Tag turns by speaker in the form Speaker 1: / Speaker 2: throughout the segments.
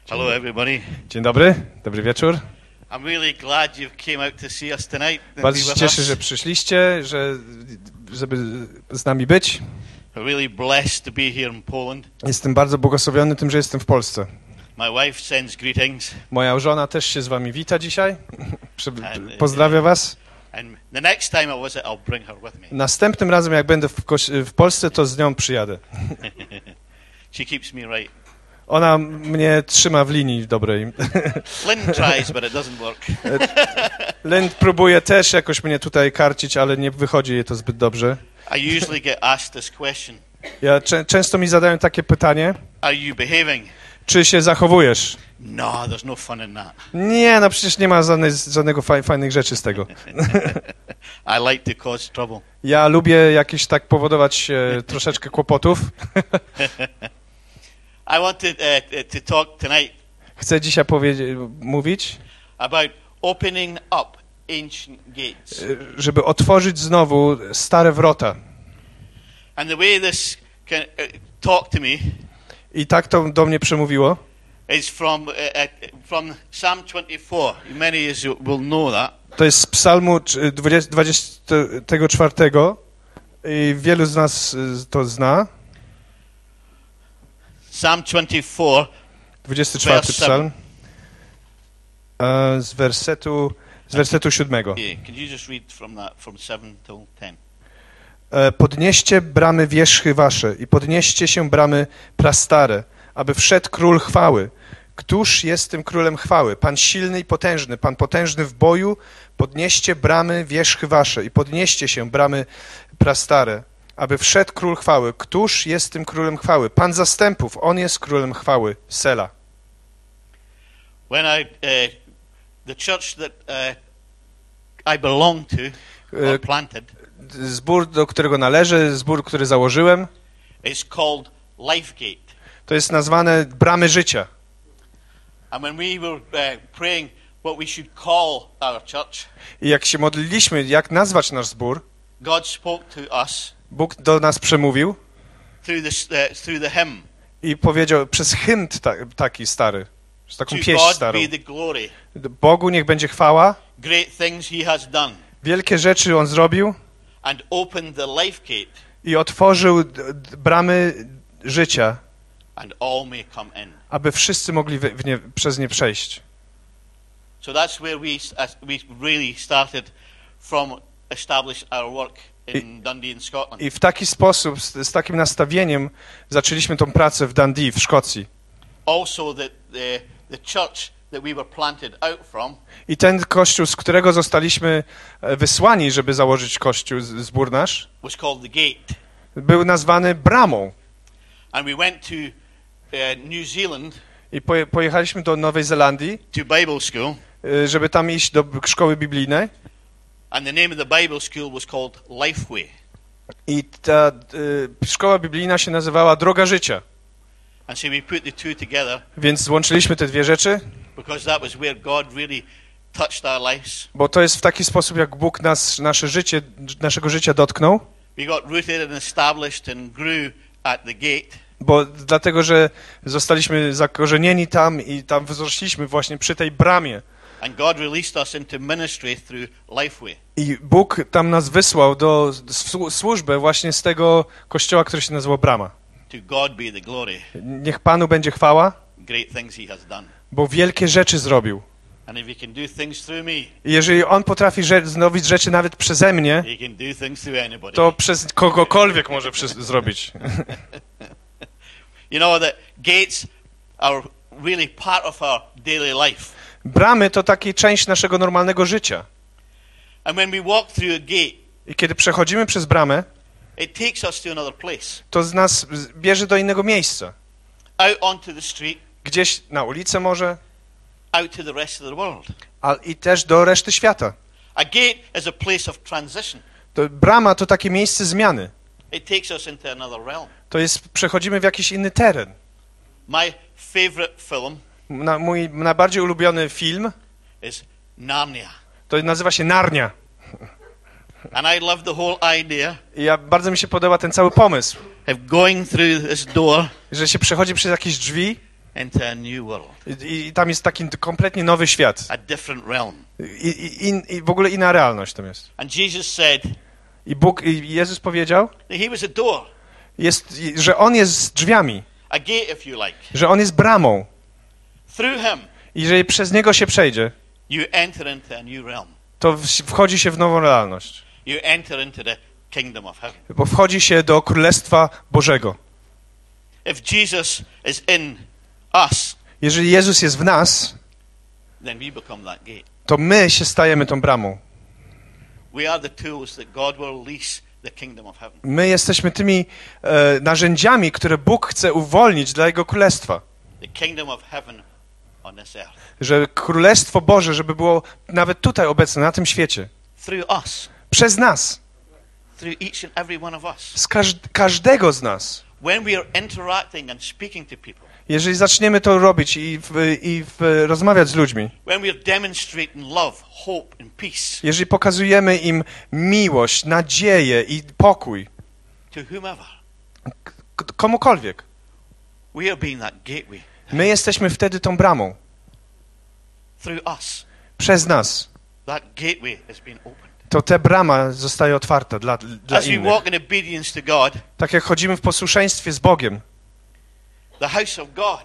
Speaker 1: Hello, everybody.
Speaker 2: Dzień dobry, dobry wieczór.
Speaker 1: I'm really glad you came out to see us tonight.
Speaker 2: Bardzo się cieszę, że przyszliście, żeby z nami być.
Speaker 1: We're really blessed to be here in Poland.
Speaker 2: Jestem bardzo błogosławiony tym, że jestem w Polsce.
Speaker 1: My wife sends greetings.
Speaker 2: Moja żona też się z wami wita dzisiaj. Pozdrawia was.
Speaker 1: And the next time I visit, I'll bring her with me.
Speaker 2: Następnym razem, jak będę w Polsce, to z nią przyjadę.
Speaker 1: She keeps me right.
Speaker 2: Ona mnie trzyma w linii dobrej.
Speaker 1: Lynn tries, but it doesn't work.
Speaker 2: Lynn próbuje też jakoś mnie tutaj karcić, ale nie wychodzi jej to zbyt dobrze.
Speaker 1: I usually get asked this question.
Speaker 2: Często mi zadają takie pytanie.
Speaker 1: Are you behaving?
Speaker 2: Czy się zachowujesz?
Speaker 1: No, there's no fun in that.
Speaker 2: Nie, no przecież nie ma żadnego fajnych rzeczy z tego.
Speaker 1: I like to cause trouble.
Speaker 2: Ja lubię jakieś tak powodować troszeczkę kłopotów.
Speaker 1: I want to talk tonight.
Speaker 2: Chcę dzisiaj mówić,
Speaker 1: about opening up ancient gates.
Speaker 2: Żeby otworzyć znowu stare wrota.
Speaker 1: And the way this can talk to me
Speaker 2: I tak to do mnie przemówiło.
Speaker 1: is from Psalm 24. Many of you will know that.
Speaker 2: To jest z Psalmu 24 i wielu z nas to zna.
Speaker 1: Psalm 24,
Speaker 2: 24 psalm. Z wersetu 7.
Speaker 1: Yeah, could you just read from 7 till 10?
Speaker 2: Podnieście bramy wierzchy wasze i podnieście się bramy prastare, aby wszedł król chwały. Któż jest tym królem chwały? Pan silny i potężny, Pan potężny w boju. Podnieście bramy wierzchy wasze i podnieście się bramy prastare, aby wszedł król chwały. Któż jest tym królem chwały? Pan zastępów, On jest królem chwały. Sela.
Speaker 1: When the church that I belong to, or planted,
Speaker 2: Zbór, do którego należę, zbór, który założyłem,
Speaker 1: is called Lifegate.
Speaker 2: to jest nazwane bramy życia.
Speaker 1: And when we were praying what we should call our church,
Speaker 2: I jak się modliliśmy, jak nazwać nasz zbór,
Speaker 1: God spoke to us
Speaker 2: Bóg do nas przemówił
Speaker 1: through the hymn.
Speaker 2: i powiedział przez hymn taki stary, taką
Speaker 1: To
Speaker 2: pieśń
Speaker 1: God
Speaker 2: starą.
Speaker 1: be the glory.
Speaker 2: Bogu niech będzie chwała,
Speaker 1: Great things he has done.
Speaker 2: wielkie rzeczy On zrobił
Speaker 1: And opened the life gate,
Speaker 2: i otworzył bramy życia,
Speaker 1: and all may come in.
Speaker 2: aby wszyscy mogli przez nie przejść.
Speaker 1: So that's where we really started from establish our work in Dundee in Scotland.
Speaker 2: I w taki sposób, z takim nastawieniem zaczęliśmy tą pracę w Dundee, w Szkocji.
Speaker 1: Also the church that we were planted out from
Speaker 2: I ten kościół, z którego zostaliśmy wysłani, żeby założyć kościół, zbór nasz,
Speaker 1: was called the Gate.
Speaker 2: był nazwany bramą.
Speaker 1: And we went to New Zealand
Speaker 2: I pojechaliśmy do Nowej Zelandii,
Speaker 1: to Bible school,
Speaker 2: żeby tam iść do szkoły biblijnej.
Speaker 1: and the name of the Bible school was called Lifeway.
Speaker 2: I ta szkoła biblijna się nazywała Droga Życia.
Speaker 1: And so we put the two together
Speaker 2: Więc złączyliśmy te dwie rzeczy,
Speaker 1: because that was where God really touched our lives.
Speaker 2: bo to jest w taki sposób, jak Bóg naszego życia dotknął.
Speaker 1: We got rooted and established and grew at the gate.
Speaker 2: Dlatego, że zostaliśmy zakorzenieni tam i tam wzrośliśmy właśnie przy tej bramie.
Speaker 1: And God released us into ministry through Lifeway.
Speaker 2: I Bóg tam nas wysłał do służbę właśnie z tego kościoła, który się nazywał Brama.
Speaker 1: To God be the glory.
Speaker 2: Niech Panu będzie chwała,
Speaker 1: Great things he has done.
Speaker 2: bo wielkie rzeczy zrobił.
Speaker 1: And if he can do things through me,
Speaker 2: I jeżeli On potrafi zrobić rzeczy nawet przeze mnie,
Speaker 1: he can do things through anybody.
Speaker 2: to przez kogokolwiek może zrobić.
Speaker 1: You know that gates are really part of our daily life.
Speaker 2: Bramy to taka część naszego normalnego życia.
Speaker 1: And when we walk through a gate,
Speaker 2: I kiedy przechodzimy przez bramę,
Speaker 1: it takes us to another place.
Speaker 2: to z nas bierze do innego miejsca.
Speaker 1: Out onto the street,
Speaker 2: Gdzieś na ulicę może,
Speaker 1: out to the rest of the world.
Speaker 2: i też do reszty świata.
Speaker 1: A gate is a place of transition.
Speaker 2: Brama to takie miejsce zmiany.
Speaker 1: It takes us into another realm.
Speaker 2: To jest, przechodzimy w jakiś inny teren.
Speaker 1: My favorite film
Speaker 2: Mój najbardziej ulubiony film
Speaker 1: is Narnia.
Speaker 2: to nazywa się Narnia.
Speaker 1: And I love the whole idea
Speaker 2: I bardzo mi się podoba ten cały pomysł,
Speaker 1: of going through this door
Speaker 2: że się przechodzi przez jakieś drzwi
Speaker 1: into a new world,
Speaker 2: I tam jest taki kompletnie nowy świat.
Speaker 1: a different realm.
Speaker 2: I w ogóle inna realność tam jest.
Speaker 1: And Jesus said
Speaker 2: I Jezus powiedział,
Speaker 1: that he was a door,
Speaker 2: że On jest drzwiami,
Speaker 1: a gate if you like.
Speaker 2: że On jest bramą.
Speaker 1: Through him,
Speaker 2: I że przez Niego się przejdzie,
Speaker 1: you enter into a new realm.
Speaker 2: to wchodzi się w nową realność.
Speaker 1: You enter into the kingdom of heaven.
Speaker 2: Bo wchodzi się do Królestwa Bożego.
Speaker 1: If Jesus is in us,
Speaker 2: Jeżeli Jezus jest w nas,
Speaker 1: then we become that gate.
Speaker 2: to my się stajemy tą bramą.
Speaker 1: We are the tools that God will release the kingdom of heaven.
Speaker 2: My jesteśmy tymi narzędziami, które Bóg chce uwolnić dla Jego Królestwa.
Speaker 1: The kingdom of heaven on this earth.
Speaker 2: Że Królestwo Boże, żeby było nawet tutaj obecne, na tym świecie.
Speaker 1: Through us.
Speaker 2: Przez nas.
Speaker 1: Through each and every one of us.
Speaker 2: Z każdego z nas.
Speaker 1: When we are interacting and speaking to people.
Speaker 2: Jeżeli zaczniemy to robić rozmawiać z ludźmi.
Speaker 1: When we are demonstrating love, hope and peace.
Speaker 2: Jeżeli pokazujemy im miłość, nadzieję i pokój.
Speaker 1: To whomever.
Speaker 2: Komukolwiek.
Speaker 1: We are being that gateway.
Speaker 2: My jesteśmy wtedy tą bramą.
Speaker 1: Through us.
Speaker 2: Przez nas.
Speaker 1: That gateway is being opened.
Speaker 2: To ta brama zostaje otwarta dla
Speaker 1: As we
Speaker 2: innych.
Speaker 1: walk in obedience to God,
Speaker 2: Tak jak chodzimy w posłuszeństwie z Bogiem.
Speaker 1: the house of God.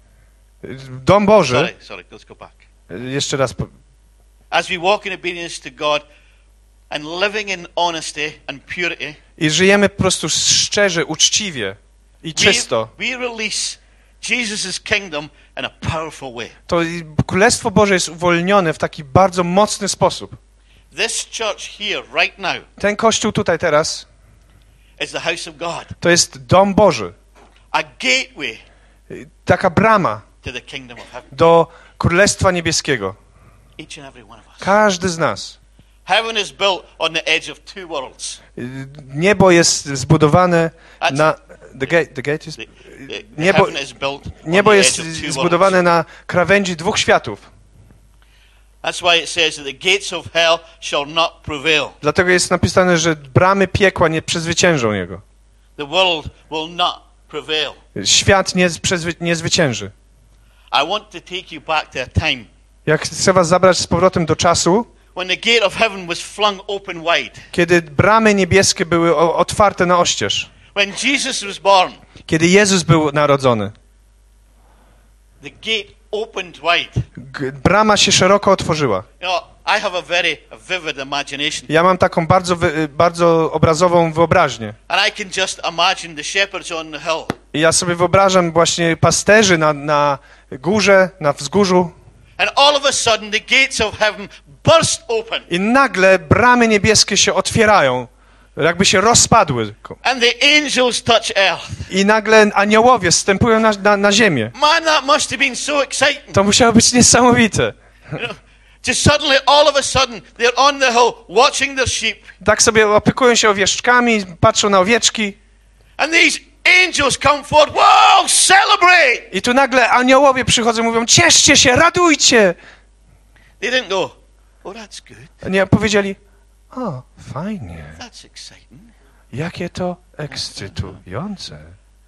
Speaker 2: Dom Boży.
Speaker 1: Sorry, let's go back.
Speaker 2: Jeszcze raz.
Speaker 1: As we walk in obedience to God and living in honesty and purity,
Speaker 2: I żyjemy po prostu szczerze, uczciwie i czysto.
Speaker 1: we release Jesus' kingdom in a powerful way.
Speaker 2: To Królestwo Boże jest uwolnione w taki bardzo mocny sposób.
Speaker 1: This church here, right now,
Speaker 2: Ten kościół tutaj teraz
Speaker 1: is the house of God.
Speaker 2: to jest dom Boży.
Speaker 1: A gateway
Speaker 2: Taka brama
Speaker 1: to the kingdom of heaven.
Speaker 2: do Królestwa Niebieskiego.
Speaker 1: Each and every one of us.
Speaker 2: Każdy z nas.
Speaker 1: Heaven is built on the edge of two worlds.
Speaker 2: Niebo jest zbudowane na... The gate is... Niebo,
Speaker 1: Heaven is built
Speaker 2: niebo
Speaker 1: on the
Speaker 2: jest
Speaker 1: edge of two
Speaker 2: zbudowane
Speaker 1: worlds.
Speaker 2: na krawędzi dwóch światów.
Speaker 1: That's why it says that the gates of hell shall not prevail.
Speaker 2: Dlatego jest napisane, że bramy piekła nie przezwyciężą Niego.
Speaker 1: The world will not prevail.
Speaker 2: Świat nie zwycięży.
Speaker 1: I want to take you back to a time
Speaker 2: Jak chcę was zabrać z powrotem do czasu,
Speaker 1: when the gate of heaven was flung open wide.
Speaker 2: kiedy bramy niebieskie były otwarte na oścież.
Speaker 1: When Jesus was born,
Speaker 2: Kiedy Jezus był narodzony.
Speaker 1: the gate opened wide.
Speaker 2: Brama się szeroko otworzyła.
Speaker 1: You know, I have a very vivid imagination.
Speaker 2: Ja mam taką bardzo obrazową wyobraźnię.
Speaker 1: And I can just imagine the shepherds on the hill.
Speaker 2: I ja sobie wyobrażam właśnie pasterzy na górze, na wzgórzu.
Speaker 1: And all of a sudden the gates of heaven burst open.
Speaker 2: I nagle bramy niebieskie się otwierają. Jakby się rozpadły.
Speaker 1: And the angels touch earth.
Speaker 2: I nagle aniołowie zstępują na ziemię.
Speaker 1: Man, that must have been so exciting.
Speaker 2: To musiało być niesamowite.
Speaker 1: You know, just suddenly, all of a sudden, they're on the hill watching their sheep.
Speaker 2: Tak sobie opiekują się owieczkami, patrzą na owieczki.
Speaker 1: And these angels come forward. Wow, celebrate!
Speaker 2: I tu nagle aniołowie przychodzą i mówią, cieszcie się, radujcie.
Speaker 1: They didn't go, oh, that's good.
Speaker 2: Nie, powiedzieli, o, fajnie,
Speaker 1: That's exciting.
Speaker 2: jakie to ekscytujące.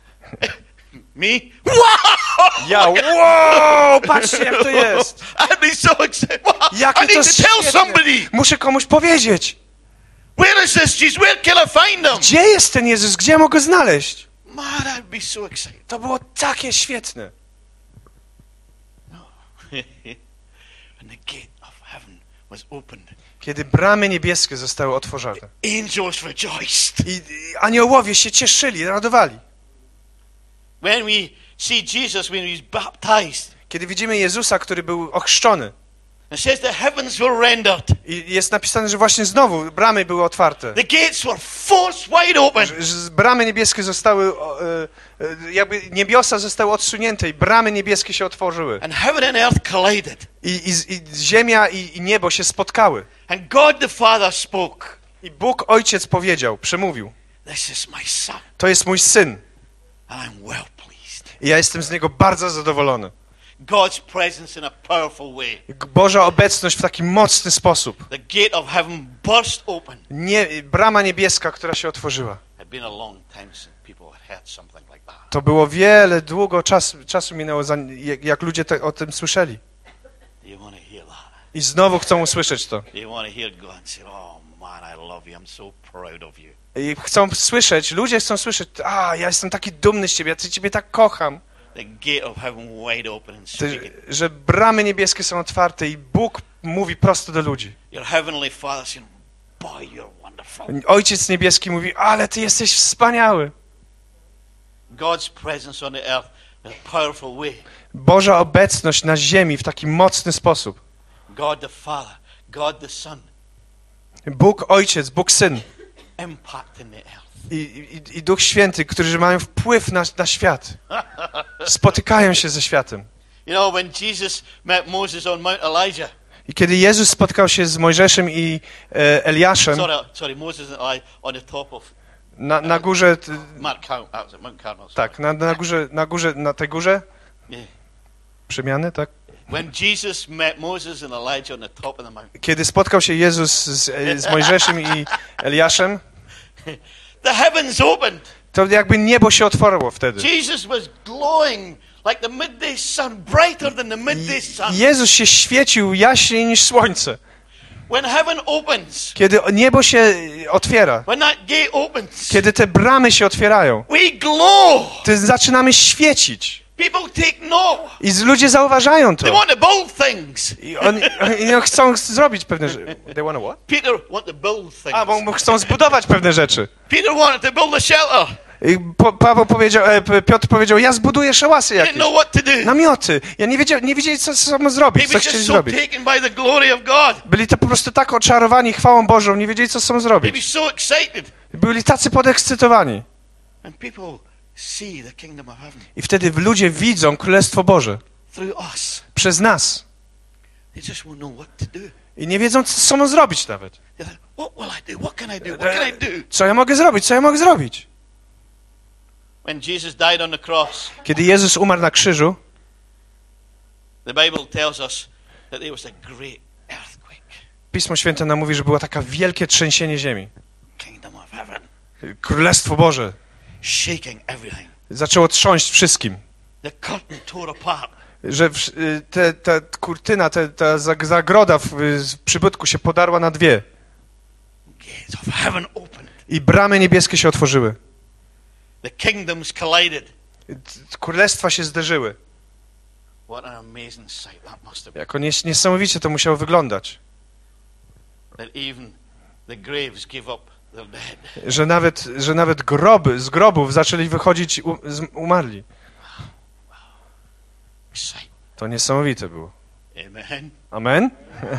Speaker 1: Me? Wow!
Speaker 2: Ja, wow, patrzcie jak to jest.
Speaker 1: I'd be so excited. Wow, I
Speaker 2: Jakie
Speaker 1: need
Speaker 2: to
Speaker 1: to tell
Speaker 2: świetne.
Speaker 1: somebody.
Speaker 2: Muszę komuś powiedzieć.
Speaker 1: Where is this Jesus? Where can I find him?
Speaker 2: Gdzie jest ten Jezus? Gdzie ja mogę go znaleźć?
Speaker 1: Man, I'd be so excited.
Speaker 2: To było takie świetne.
Speaker 1: And the gate of heaven was opened.
Speaker 2: Kiedy bramy niebieskie zostały otworzone.
Speaker 1: Angels rejoiced.
Speaker 2: I aniołowie się cieszyli, radowali.
Speaker 1: When we see Jesus when he was baptized,
Speaker 2: Kiedy widzimy Jezusa, który był ochrzczony.
Speaker 1: it says the heavens were rendered.
Speaker 2: I jest napisane, że właśnie znowu bramy były otwarte.
Speaker 1: The gates were forced wide open.
Speaker 2: Że bramy niebieskie zostały, jakby niebiosa zostały odsunięte i bramy niebieskie się otworzyły.
Speaker 1: And heaven and earth collided.
Speaker 2: I ziemia i niebo się spotkały.
Speaker 1: And God the Father spoke.
Speaker 2: I Bóg Ojciec powiedział, przemówił.
Speaker 1: This is my son.
Speaker 2: To jest mój syn.
Speaker 1: And I'm well pleased.
Speaker 2: I ja jestem z niego bardzo zadowolony.
Speaker 1: God's presence in a powerful way.
Speaker 2: Boża obecność w taki mocny sposób.
Speaker 1: The gate of heaven burst open.
Speaker 2: Brama niebieska, która się otworzyła.
Speaker 1: It had been a long time since people had heard something like that.
Speaker 2: To było wiele, długo czasu minęło, jak ludzie o tym słyszeli.
Speaker 1: You want to hear that?
Speaker 2: I znowu chcą usłyszeć to.
Speaker 1: You want to hear God and say, "Oh man, I love you. I'm so proud of you."
Speaker 2: I chcą słyszeć, ludzie chcą słyszeć, ja jestem taki dumny z ciebie, ja ciebie tak kocham.
Speaker 1: The gate of heaven wide open and speaking.
Speaker 2: Że bramy niebieskie są otwarte i Bóg mówi prosto do ludzi.
Speaker 1: Your heavenly Father saying, "Boy, you're wonderful."
Speaker 2: Ojciec niebieski mówi, ale ty jesteś wspaniały.
Speaker 1: God's presence on the earth in a powerful way.
Speaker 2: Boża obecność na ziemi w taki mocny sposób.
Speaker 1: God the Father, God the Son,
Speaker 2: Bóg Ojciec, Bóg Syn
Speaker 1: impacting the earth.
Speaker 2: i Duch Święty, którzy mają wpływ na świat. Spotykają się ze światem.
Speaker 1: You know, when Jesus met Moses on Mount Elijah.
Speaker 2: I kiedy Jezus spotkał się z Mojżeszem i Eliaszem
Speaker 1: Sorry, Moses and Elijah on the top of
Speaker 2: na górze,
Speaker 1: Mount Carmel.
Speaker 2: tak, na tej górze
Speaker 1: Yeah.
Speaker 2: przemiany, tak?
Speaker 1: When Jesus met Moses and Elijah on the top of the mountain.
Speaker 2: Kiedy spotkał się Jezus z Mojżeszem i Eliaszem,
Speaker 1: The heavens opened.
Speaker 2: to jakby niebo się otworzyło wtedy.
Speaker 1: Jesus was glowing like the midday sun, brighter than the midday sun.
Speaker 2: Jezus się świecił jaśniej niż słońce.
Speaker 1: When heaven opens,
Speaker 2: Kiedy niebo się otwiera,
Speaker 1: when that gate opens,
Speaker 2: kiedy te bramy się otwierają,
Speaker 1: we glow.
Speaker 2: to zaczynamy świecić.
Speaker 1: People take note.
Speaker 2: I ludzie zauważają
Speaker 1: They
Speaker 2: to.
Speaker 1: want to build things.
Speaker 2: I oni chcą zrobić pewne rzeczy. They wanna what?
Speaker 1: Peter wanted to build things.
Speaker 2: Bo chcą zbudować pewne rzeczy.
Speaker 1: Peter wanted to build a shelter.
Speaker 2: I Piotr powiedział, ja zbuduję szałasy
Speaker 1: He didn't
Speaker 2: jakieś.
Speaker 1: know what to do.
Speaker 2: Namioty. Ja nie wiedzieli, co mam zrobić,
Speaker 1: He
Speaker 2: co
Speaker 1: was
Speaker 2: chcieli
Speaker 1: just so
Speaker 2: zrobić.
Speaker 1: taken by the glory of God.
Speaker 2: Byli to po prostu tak oczarowani chwałą Bożą, nie wiedzieli, co chcą
Speaker 1: He
Speaker 2: zrobić.
Speaker 1: was so excited.
Speaker 2: Byli tacy podekscytowani.
Speaker 1: And people see the kingdom of heaven
Speaker 2: I wtedy ludzie widzą Królestwo Boże
Speaker 1: through us.
Speaker 2: przez nas.
Speaker 1: They just won't know what to do.
Speaker 2: I nie wiedzą, co mają zrobić nawet.
Speaker 1: They're like, what will I do? What can I do? What can I do?
Speaker 2: Co ja mogę zrobić? Co ja mogę zrobić?
Speaker 1: When Jesus died on the cross,
Speaker 2: Kiedy Jezus umarł na krzyżu,
Speaker 1: the Bible tells us that there was a great earthquake.
Speaker 2: Pismo Święte nam mówi, że było takie wielkie trzęsienie ziemi.
Speaker 1: Kingdom of heaven
Speaker 2: Królestwo Boże
Speaker 1: shaking everything.
Speaker 2: zaczęło trząść wszystkim.
Speaker 1: The curtain tore apart.
Speaker 2: Że ta kurtyna, ta zagroda w przybytku się podarła na dwie.
Speaker 1: Gates of heaven opened.
Speaker 2: I bramy niebieskie się otworzyły.
Speaker 1: The kingdoms collided.
Speaker 2: Królestwa się zderzyły.
Speaker 1: What an amazing sight that must have been.
Speaker 2: Jako niesamowicie to musiało wyglądać.
Speaker 1: That even the graves gave up their dead.
Speaker 2: Że nawet z grobów zaczęli wychodzić umarli.
Speaker 1: Sight.
Speaker 2: To niesamowite było.
Speaker 1: Amen.
Speaker 2: Amen?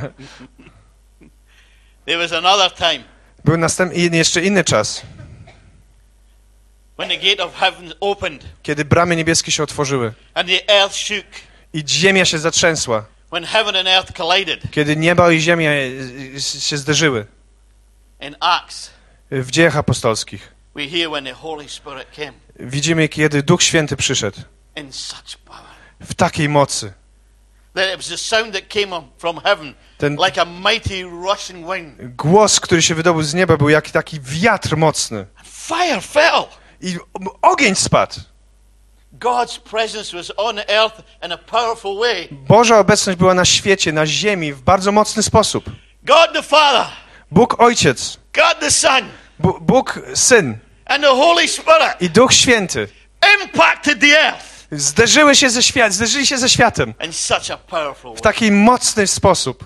Speaker 1: There was another time
Speaker 2: Był jeszcze inny czas,
Speaker 1: when the gate of heaven opened
Speaker 2: kiedy bramy niebieskie się otworzyły
Speaker 1: and the earth shook.
Speaker 2: i ziemia się zatrzęsła.
Speaker 1: When heaven and earth collided.
Speaker 2: Kiedy niebo i ziemia się zderzyły.
Speaker 1: In Acts,
Speaker 2: W Dziejach Apostolskich
Speaker 1: we hear when the Holy Spirit came
Speaker 2: widzimy, kiedy Duch Święty przyszedł
Speaker 1: in such power.
Speaker 2: w takiej mocy.
Speaker 1: That it was the sound that came from heaven, like a mighty rushing wind.
Speaker 2: Głos, który się wydobył z nieba, był jak taki wiatr mocny.
Speaker 1: And fire fell.
Speaker 2: I ogień spadł.
Speaker 1: God's presence was on the earth in a powerful way.
Speaker 2: Boża obecność była na świecie, na ziemi w bardzo mocny sposób.
Speaker 1: God the Father,
Speaker 2: Bóg Ojciec,
Speaker 1: God the Son,
Speaker 2: Bóg Syn
Speaker 1: and the Holy Spirit
Speaker 2: i Duch Święty
Speaker 1: impacted the earth
Speaker 2: zderzyli się ze światem
Speaker 1: in such a powerful
Speaker 2: w
Speaker 1: way.
Speaker 2: taki mocny sposób.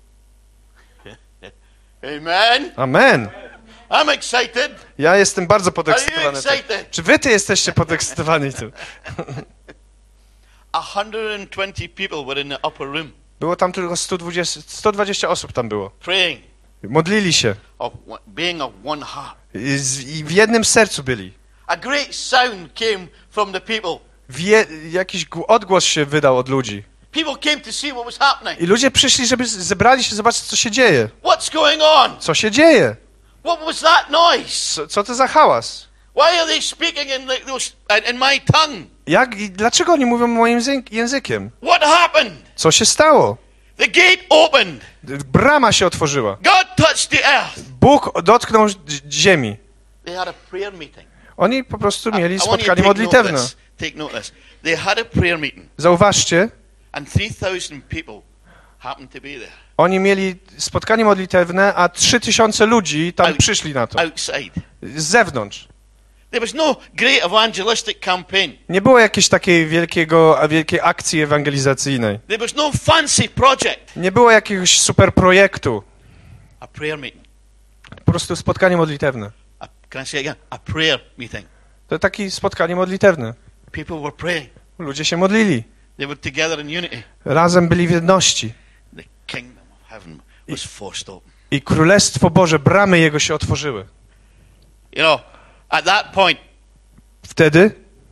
Speaker 1: Amen.
Speaker 2: Amen.
Speaker 1: I'm excited.
Speaker 2: Ja jestem bardzo
Speaker 1: Are you
Speaker 2: podekscytowany tym.
Speaker 1: excited?
Speaker 2: Czy wy jesteście podekscytowani tym?
Speaker 1: 120 people were in the upper room
Speaker 2: Było tam tylko 120 osób tam było.
Speaker 1: praying,
Speaker 2: Modlili się
Speaker 1: being of one heart.
Speaker 2: i w jednym sercu byli.
Speaker 1: A great sound came from the people.
Speaker 2: Jakiś odgłos się wydał od ludzi.
Speaker 1: People came to see what was happening.
Speaker 2: I ludzie przyszli, żeby zebrali się zobaczyć, co się dzieje.
Speaker 1: What's going on?
Speaker 2: Co się dzieje?
Speaker 1: What was that noise?
Speaker 2: Co to za hałas?
Speaker 1: Why are they speaking in my tongue?
Speaker 2: Dlaczego oni mówią moim językiem?
Speaker 1: What happened?
Speaker 2: Co się stało?
Speaker 1: The gate opened.
Speaker 2: Brama się otworzyła.
Speaker 1: God touched the earth.
Speaker 2: Bóg dotknął ziemi.
Speaker 1: They had a prayer meeting.
Speaker 2: Oni po prostu mieli
Speaker 1: I want you to
Speaker 2: spotkanie
Speaker 1: take note of
Speaker 2: modlitewne.
Speaker 1: this. Take note of this. They had a prayer meeting,
Speaker 2: Zauważcie,
Speaker 1: and 3,000 people happened to be there.
Speaker 2: oni mieli spotkanie modlitewne, a 3000 ludzi tam
Speaker 1: Out-
Speaker 2: przyszli na to.
Speaker 1: outside.
Speaker 2: Z zewnątrz.
Speaker 1: There was no great evangelistic campaign.
Speaker 2: Nie było jakiejś takiej wielkiej akcji ewangelizacyjnej.
Speaker 1: There was no fancy project.
Speaker 2: Nie było jakiegoś super projektu.
Speaker 1: A prayer meeting.
Speaker 2: Po prostu spotkanie modlitewne.
Speaker 1: Can I say it again? A prayer meeting.
Speaker 2: To takie spotkanie modlitewne.
Speaker 1: People were praying.
Speaker 2: Ludzie się modlili.
Speaker 1: They were together in unity.
Speaker 2: Razem byli w jedności.
Speaker 1: The kingdom of heaven was forced open.
Speaker 2: I Królestwo Boże, bramy Jego się otworzyły.
Speaker 1: You know, at that point,
Speaker 2: Wtedy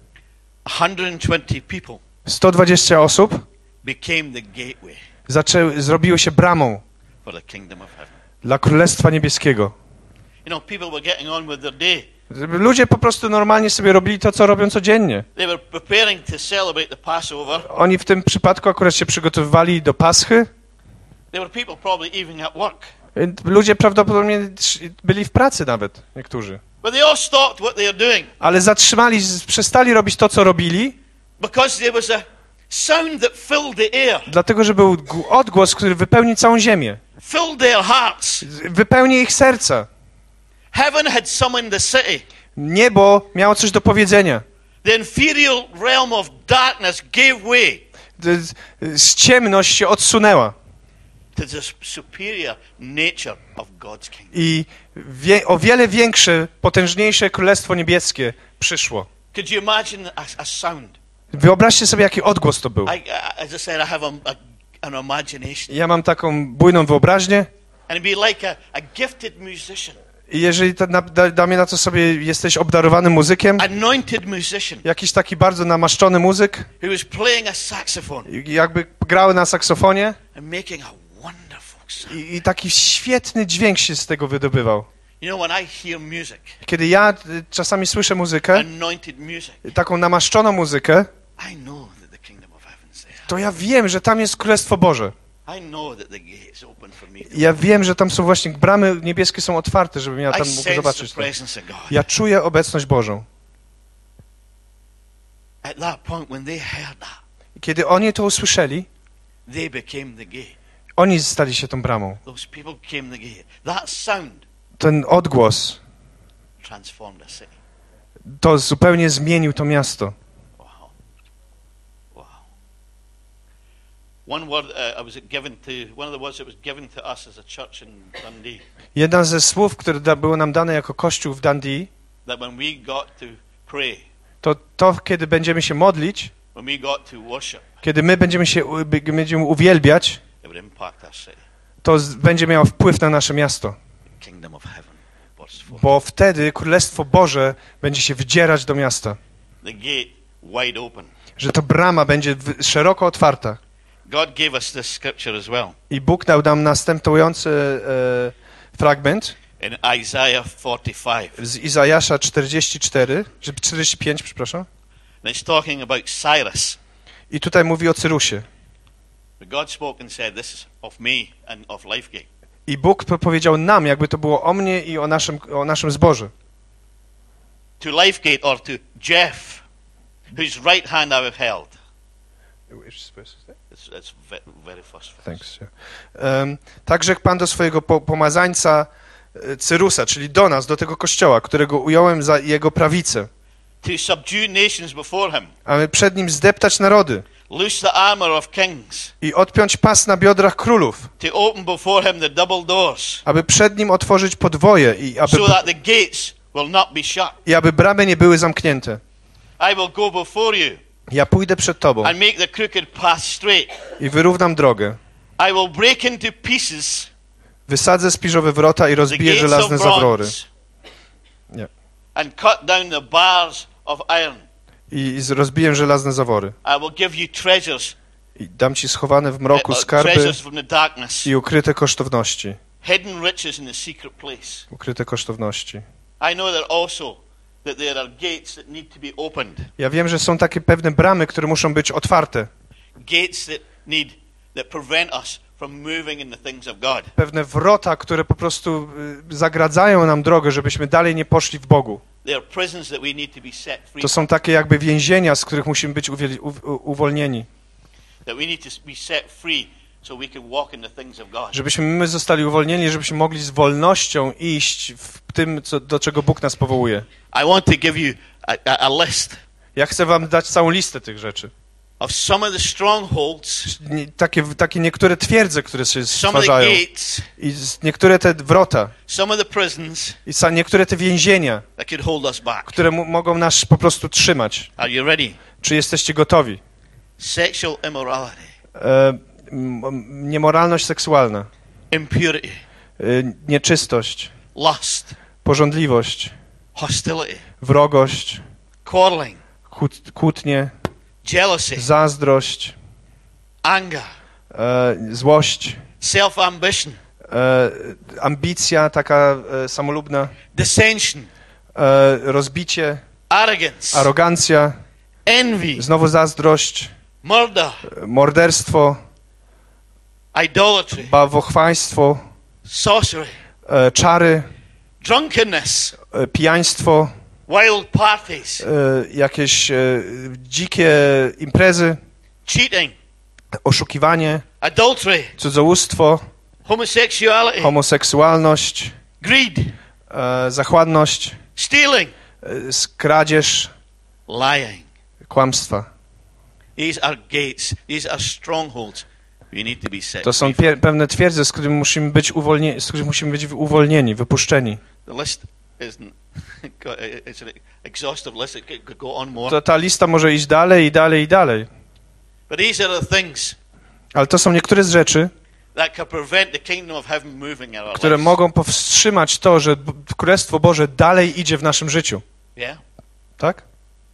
Speaker 1: 120 people
Speaker 2: 120 osób
Speaker 1: became the gateway
Speaker 2: zrobiły się bramą
Speaker 1: for the kingdom of heaven.
Speaker 2: dla Królestwa Niebieskiego.
Speaker 1: You know, people were getting on with their day.
Speaker 2: Ludzie po prostu normalnie sobie robili to, co robią codziennie.
Speaker 1: They were preparing to celebrate the Passover.
Speaker 2: Oni w tym przypadku akurat się przygotowywali do Paschy.
Speaker 1: There were people probably even at work.
Speaker 2: Ludzie prawdopodobnie byli w pracy nawet, niektórzy.
Speaker 1: But they all stopped what they were doing
Speaker 2: Ale przestali robić to, co robili,
Speaker 1: because there was a sound that filled the air,
Speaker 2: dlatego że był odgłos, który wypełni całą ziemię.
Speaker 1: filled their hearts.
Speaker 2: Wypełni ich serca.
Speaker 1: Heaven had summoned the city.
Speaker 2: Niebo miało coś do powiedzenia.
Speaker 1: The inferior realm of darkness gave way
Speaker 2: Ciemność się odsunęła.
Speaker 1: to the superior nature of God's kingdom.
Speaker 2: I o wiele większe, potężniejsze Królestwo Niebieskie przyszło.
Speaker 1: Could you imagine a sound?
Speaker 2: Wyobraźcie sobie, jaki odgłos to był.
Speaker 1: As I said, I have an imagination.
Speaker 2: Ja mam taką bujną wyobraźnię
Speaker 1: And it'd be like a gifted musician,
Speaker 2: i jeżeli damy na to sobie, jesteś obdarowanym muzykiem,
Speaker 1: anointed musician,
Speaker 2: jakiś taki bardzo namaszczony muzyk,
Speaker 1: who was playing a saxophone
Speaker 2: jakby grał na saksofonie
Speaker 1: and making a wonderful sound.
Speaker 2: i taki świetny dźwięk się z tego wydobywał.
Speaker 1: You know, when I hear music,
Speaker 2: Kiedy ja czasami słyszę muzykę,
Speaker 1: anointed music,
Speaker 2: taką namaszczoną muzykę,
Speaker 1: I know that the kingdom of heaven's there.
Speaker 2: to ja wiem, że tam jest Królestwo Boże.
Speaker 1: I know that the gates open for me.
Speaker 2: Ja wiem, że tam są właśnie bramy niebieskie są otwarte, żebym ja
Speaker 1: I
Speaker 2: tam mógł
Speaker 1: sense
Speaker 2: zobaczyć
Speaker 1: the
Speaker 2: to.
Speaker 1: presence of God.
Speaker 2: Ja czuję obecność Bożą.
Speaker 1: At that point, when they heard that,
Speaker 2: I kiedy oni to usłyszeli,
Speaker 1: they became the gate.
Speaker 2: oni stali się tą bramą.
Speaker 1: Those people became the gate. That sound
Speaker 2: Ten odgłos,
Speaker 1: transformed the city.
Speaker 2: to zupełnie zmienił to miasto.
Speaker 1: Wow. Wow. One word one of the words that was given to us as a church in Dundee,
Speaker 2: Jedna ze słów, które było nam dane jako kościół w Dundee,
Speaker 1: that when we got to pray,
Speaker 2: to kiedy będziemy się modlić,
Speaker 1: when we got to worship,
Speaker 2: kiedy my będziemy uwielbiać,
Speaker 1: it would impact our city.
Speaker 2: to będzie miało wpływ na nasze miasto.
Speaker 1: The kingdom of heaven burst forth.
Speaker 2: Bo wtedy Królestwo Boże będzie się wdzierać do miasta.
Speaker 1: The gate wide open.
Speaker 2: Że to brama będzie szeroko otwarta.
Speaker 1: God gave us this scripture as well.
Speaker 2: I Bóg dał nam następujący fragment
Speaker 1: In Isaiah 45.
Speaker 2: z Izajasza 45, przepraszam.
Speaker 1: And it's talking about Cyrus.
Speaker 2: I tutaj mówi o Cyrusie.
Speaker 1: But God spoke and said, this is of me and of Lifegate.
Speaker 2: I Bóg powiedział nam, jakby to było o mnie i o naszym zborze.
Speaker 1: To Lifegate, or to Jeff, whose right hand I have held. It's very first verse.
Speaker 2: Thanks. Tak rzekł Pan do swojego pomazańca Cyrusa, czyli do nas, do tego kościoła, którego ująłem za jego prawicę,
Speaker 1: To subdue nations before him.
Speaker 2: aby przed nim zdeptać narody
Speaker 1: Loose the armor of kings.
Speaker 2: i odpiąć pas na biodrach królów,
Speaker 1: To open before him the double doors.
Speaker 2: aby przed nim otworzyć podwoje
Speaker 1: So that the gates will not be shut.
Speaker 2: i aby bramy nie były zamknięte.
Speaker 1: I will go before you
Speaker 2: Ja pójdę przed tobą
Speaker 1: and make the crooked path straight.
Speaker 2: i wyrównam drogę.
Speaker 1: I will break into pieces
Speaker 2: Wysadzę spiżowe wrota i
Speaker 1: the
Speaker 2: rozbiję
Speaker 1: gates
Speaker 2: żelazne
Speaker 1: of
Speaker 2: zawrory.
Speaker 1: bronze.
Speaker 2: Nie.
Speaker 1: And cut down the bars of iron.
Speaker 2: I rozbiję żelazne zawory.
Speaker 1: I will give you treasures,
Speaker 2: I dam ci schowane w mroku skarby
Speaker 1: treasures from the darkness,
Speaker 2: i ukryte kosztowności.
Speaker 1: hidden riches in the secret place.
Speaker 2: Ukryte kosztowności.
Speaker 1: I know that there are gates that need to be opened.
Speaker 2: Ja wiem, że są takie pewne bramy, które muszą być otwarte.
Speaker 1: Gates that prevent us from moving in the things of God.
Speaker 2: Pewne wrota, które po prostu zagradzają nam drogę, żebyśmy dalej nie poszli w Bogu.
Speaker 1: They are prisons that we need to be set free
Speaker 2: To są takie jakby więzienia, z których musimy być uwolnieni.
Speaker 1: that we need to be set free so we can walk in the things of God.
Speaker 2: Żebyśmy my zostali uwolnieni, żebyśmy mogli z wolnością iść w tym, do czego Bóg nas powołuje.
Speaker 1: I want to give you a list
Speaker 2: Ja chcę wam dać całą listę tych rzeczy.
Speaker 1: of some of the strongholds,
Speaker 2: Takie niektóre twierdze, które się
Speaker 1: some of the
Speaker 2: stwarzają.
Speaker 1: gates,
Speaker 2: I niektóre te wrota.
Speaker 1: some of the prisons
Speaker 2: I niektóre te więzienia,
Speaker 1: that could hold us back.
Speaker 2: które mogą nas po prostu trzymać.
Speaker 1: Are you ready?
Speaker 2: Czy jesteście gotowi?
Speaker 1: Sexual immorality,
Speaker 2: Niemoralność seksualna,
Speaker 1: impurity,
Speaker 2: nieczystość,
Speaker 1: lust,
Speaker 2: pożądliwość,
Speaker 1: hostility,
Speaker 2: wrogość,
Speaker 1: quarreling,
Speaker 2: kłótnie,
Speaker 1: jealousy,
Speaker 2: zazdrość,
Speaker 1: anger,
Speaker 2: złość,
Speaker 1: self-ambition,
Speaker 2: ambicja taka samolubna,
Speaker 1: dissension,
Speaker 2: rozbicie,
Speaker 1: arrogance,
Speaker 2: arogancja,
Speaker 1: envy,
Speaker 2: znowu zazdrość,
Speaker 1: murder,
Speaker 2: morderstwo,
Speaker 1: idolatry,
Speaker 2: bałwochwalstwo,
Speaker 1: sorcery,
Speaker 2: czary,
Speaker 1: drunkenness,
Speaker 2: pijaństwo,
Speaker 1: wild parties,
Speaker 2: jakieś dzikie imprezy,
Speaker 1: cheating,
Speaker 2: oszukiwanie,
Speaker 1: adultery,
Speaker 2: cudzołóstwo,
Speaker 1: homosexuality,
Speaker 2: homoseksualność,
Speaker 1: greed,
Speaker 2: zachładność,
Speaker 1: stealing,
Speaker 2: kradzież,
Speaker 1: lying.
Speaker 2: kłamstwa.
Speaker 1: These are gates. These are strongholds. We need to be set
Speaker 2: To są
Speaker 1: free from.
Speaker 2: pewne twierdze, z których musimy być uwolnieni, wypuszczeni.
Speaker 1: The list isn't. It's an exhaustive list. It could go on more.
Speaker 2: Ta lista może iść dalej i dalej i dalej.
Speaker 1: But these are the things
Speaker 2: Ale to są niektóre z rzeczy,
Speaker 1: that can prevent the kingdom of heaven moving in our
Speaker 2: które
Speaker 1: lives.
Speaker 2: mogą powstrzymać to, że Królestwo Boże dalej idzie w naszym życiu.
Speaker 1: Yeah.
Speaker 2: Tak?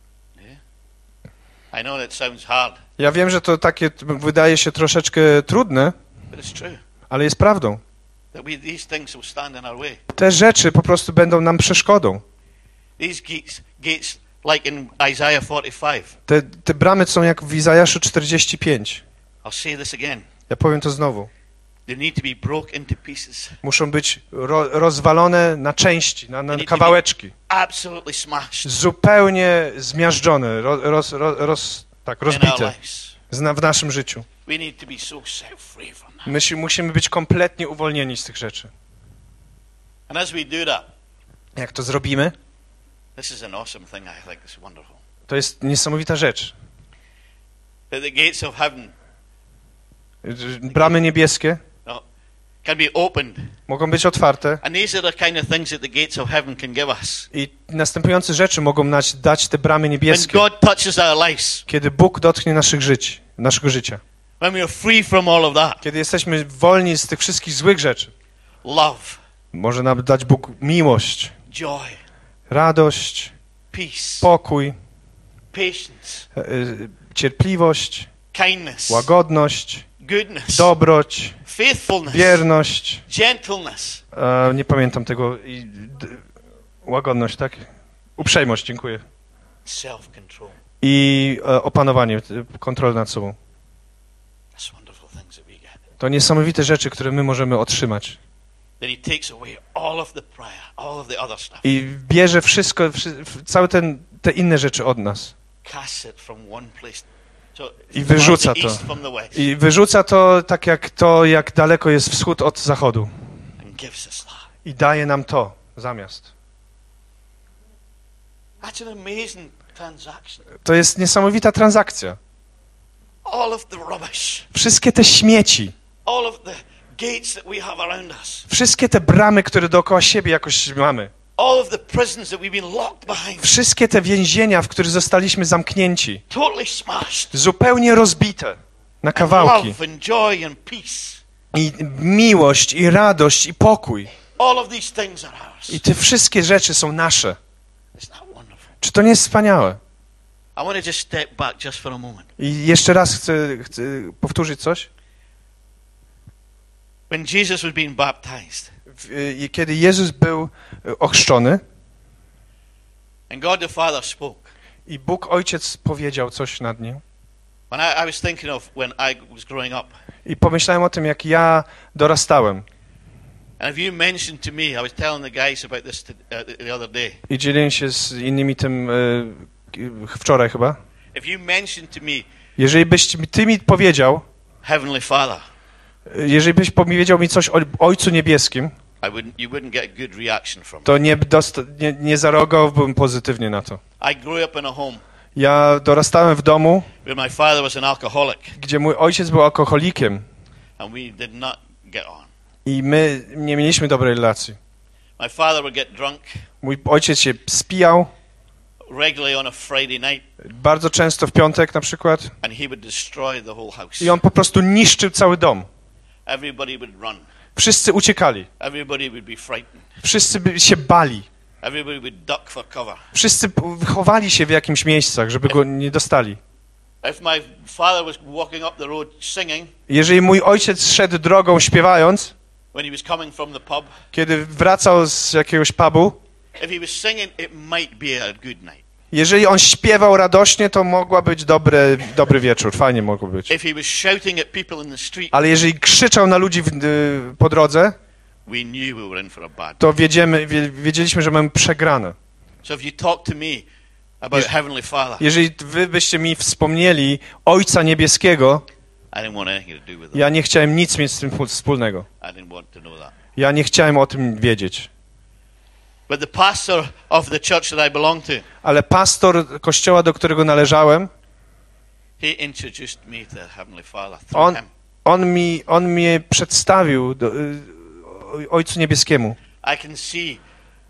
Speaker 1: I know that sounds hard,
Speaker 2: Ja wiem, że to takie wydaje się troszeczkę trudne,
Speaker 1: but it's true.
Speaker 2: ale jest prawdą.
Speaker 1: That these things will stand in our way.
Speaker 2: Te rzeczy po prostu będą nam przeszkodą.
Speaker 1: These gates, like in Isaiah 45.
Speaker 2: Te bramy są jak w Izajaszu 45.
Speaker 1: I'll say this again.
Speaker 2: Ja powiem to znowu.
Speaker 1: They need to be broke into pieces.
Speaker 2: Muszą być rozwalone na części, na kawałeczki.
Speaker 1: Absolutely smashed
Speaker 2: Zupełnie zmiażdżone, tak,
Speaker 1: in our
Speaker 2: rozbite
Speaker 1: lives.
Speaker 2: w naszym życiu.
Speaker 1: We need to be so set free from that.
Speaker 2: My musimy być kompletnie uwolnieni z tych rzeczy.
Speaker 1: And as we do that,
Speaker 2: Jak to zrobimy?
Speaker 1: this is an awesome thing. I think it's wonderful.
Speaker 2: To jest niesamowita rzecz.
Speaker 1: That the gates of heaven
Speaker 2: Bramy niebieskie
Speaker 1: can be opened.
Speaker 2: mogą być otwarte
Speaker 1: And these are the kind of things that the gates of heaven can give us.
Speaker 2: i następujące rzeczy mogą dać te bramy
Speaker 1: When
Speaker 2: niebieskie,
Speaker 1: God touches our lives,
Speaker 2: kiedy Bóg dotknie naszego życia.
Speaker 1: when we are free from all of that,
Speaker 2: Kiedy jesteśmy wolni z tych wszystkich złych rzeczy.
Speaker 1: love,
Speaker 2: Może nam dać Bóg miłość,
Speaker 1: joy,
Speaker 2: radość,
Speaker 1: peace,
Speaker 2: pokój,
Speaker 1: patience,
Speaker 2: cierpliwość,
Speaker 1: kindness,
Speaker 2: łagodność,
Speaker 1: goodness,
Speaker 2: dobroć,
Speaker 1: faithfulness,
Speaker 2: wierność,
Speaker 1: gentleness,
Speaker 2: nie pamiętam tego, łagodność, tak? Uprzejmość, dziękuję.
Speaker 1: self-control.
Speaker 2: I opanowanie, kontrolę nad sobą.
Speaker 1: That's wonderful things that we get.
Speaker 2: To niesamowite rzeczy, które my możemy otrzymać.
Speaker 1: That He takes away all of the prayer, all of the other stuff,
Speaker 2: I bierze wszystko, całe te inne rzeczy od nas.
Speaker 1: casts it from one place to
Speaker 2: I wyrzuca
Speaker 1: the
Speaker 2: to.
Speaker 1: east from the west,
Speaker 2: I wyrzuca to, jak daleko jest wschód od zachodu.
Speaker 1: and gives us that.
Speaker 2: I daje nam to zamiast.
Speaker 1: That's an amazing transaction.
Speaker 2: To jest niesamowita transakcja.
Speaker 1: All of the rubbish,
Speaker 2: Wszystkie te śmieci,
Speaker 1: all of the gates that we have around us,
Speaker 2: wszystkie te bramy, które dookoła siebie jakoś mamy,
Speaker 1: all of the prisons that we've been locked behind,
Speaker 2: wszystkie te więzienia, w których zostaliśmy zamknięci,
Speaker 1: totally smashed.
Speaker 2: zupełnie rozbite na kawałki.
Speaker 1: Love and joy and peace.
Speaker 2: I miłość, i radość, i pokój.
Speaker 1: All of these things are ours.
Speaker 2: I te wszystkie rzeczy są nasze.
Speaker 1: Isn't that wonderful?
Speaker 2: Czy to nie jest wspaniałe?
Speaker 1: I want to just step back just for a moment.
Speaker 2: I jeszcze raz chcę powtórzyć coś.
Speaker 1: When Jesus was being baptized,
Speaker 2: Kiedy Jezus był ochrzczony
Speaker 1: and God the Father spoke,
Speaker 2: i Bóg Ojciec powiedział coś nad nim,
Speaker 1: when I was thinking of when I was growing up,
Speaker 2: i pomyślałem o tym, jak ja dorastałem.
Speaker 1: And if you mentioned to me, I was telling the guys about this the other day.
Speaker 2: I dzieliłem się z innymi tym wczoraj chyba.
Speaker 1: If you mentioned to me,
Speaker 2: Jeżeli byś ty mi powiedział,
Speaker 1: Heavenly Father,
Speaker 2: jeżeli byś powiedział mi coś o Ojcu Niebieskim,
Speaker 1: you wouldn't get a good reaction from me.
Speaker 2: to nie zareagowałbym pozytywnie na to.
Speaker 1: I grew up in a home
Speaker 2: Ja dorastałem w domu,
Speaker 1: where my father was an alcoholic,
Speaker 2: gdzie mój ojciec był alkoholikiem
Speaker 1: and we did not get on.
Speaker 2: i my nie mieliśmy dobrej relacji.
Speaker 1: My father would get drunk
Speaker 2: Mój ojciec się spijał,
Speaker 1: regularly on a Friday night,
Speaker 2: bardzo często w piątek na przykład,
Speaker 1: and he would destroy the whole house.
Speaker 2: i on po prostu niszczył cały dom.
Speaker 1: Everybody would run.
Speaker 2: Wszyscy uciekali,
Speaker 1: Everybody would be frightened.
Speaker 2: wszyscy się bali,
Speaker 1: Everybody would duck for cover.
Speaker 2: wszyscy chowali się w jakimś miejscach, żeby go nie dostali.
Speaker 1: If my father was walking up the road singing,
Speaker 2: Jeżeli mój ojciec szedł drogą śpiewając,
Speaker 1: when he was coming from the pub,
Speaker 2: kiedy wracał z jakiegoś pubu,
Speaker 1: if he was singing, it might be a good night.
Speaker 2: jeżeli on śpiewał radośnie, to mogła być dobry wieczór, fajnie mogło być.
Speaker 1: If he was shouting at people in the street,
Speaker 2: Ale jeżeli krzyczał na ludzi po drodze,
Speaker 1: we knew we were in for a bad.
Speaker 2: to wiedzieliśmy, że mamy przegrane.
Speaker 1: So if you talk to me about Heavenly Father,
Speaker 2: Jeżeli wy byście mi wspomnieli Ojca Niebieskiego,
Speaker 1: I didn't want anything to do with it.
Speaker 2: ja nie chciałem nic mieć z tym wspólnego.
Speaker 1: I didn't want to know that.
Speaker 2: Ja nie chciałem o tym wiedzieć.
Speaker 1: But the pastor of the church that I belong to,
Speaker 2: Ale pastor kościoła, do którego należałem,
Speaker 1: he introduced me to Heavenly Father through him.
Speaker 2: on mnie przedstawił Ojcu Niebieskiemu.
Speaker 1: I can see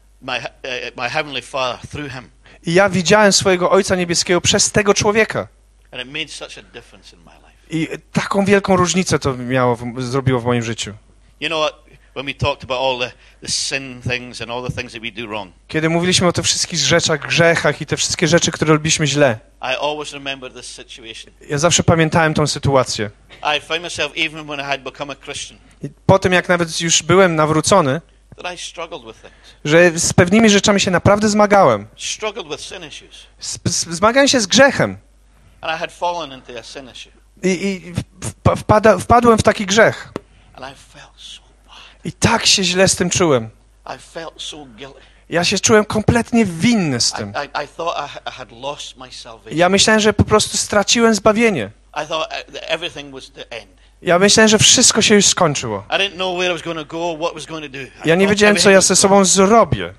Speaker 1: my Heavenly Father through him.
Speaker 2: I ja widziałem swojego Ojca Niebieskiego przez tego człowieka.
Speaker 1: And it made such a difference in my life.
Speaker 2: I taką wielką różnicę to zrobiło w moim życiu.
Speaker 1: You know what? When we talked about all the sin things and all the things that we do wrong,
Speaker 2: Kiedy mówiliśmy o tych wszystkich rzeczach, grzechach i te wszystkie rzeczy, które robiliśmy źle,
Speaker 1: I always remember this situation.
Speaker 2: ja zawsze pamiętałem tą sytuację.
Speaker 1: I found myself, even when I had become a Christian,
Speaker 2: I po tym, jak nawet już byłem nawrócony,
Speaker 1: that I struggled with things.
Speaker 2: że z pewnymi rzeczami się naprawdę zmagałem.
Speaker 1: Struggled with sin issues.
Speaker 2: Zmagałem się z grzechem.
Speaker 1: And I had fallen into a sin issue.
Speaker 2: I wpadłem w taki grzech.
Speaker 1: And I felt so bad.
Speaker 2: I tak się źle z tym czułem.
Speaker 1: I felt so guilty.
Speaker 2: Ja się czułem kompletnie winny z tym.
Speaker 1: I thought I had lost my salvation.
Speaker 2: Ja myślałem, że po prostu straciłem zbawienie.
Speaker 1: I thought that everything was the end.
Speaker 2: Ja myślałem, że wszystko się już skończyło.
Speaker 1: I didn't know where I was going to go, what I was going to do.
Speaker 2: Ja nie wiedziałem, co ja ze sobą zrobię.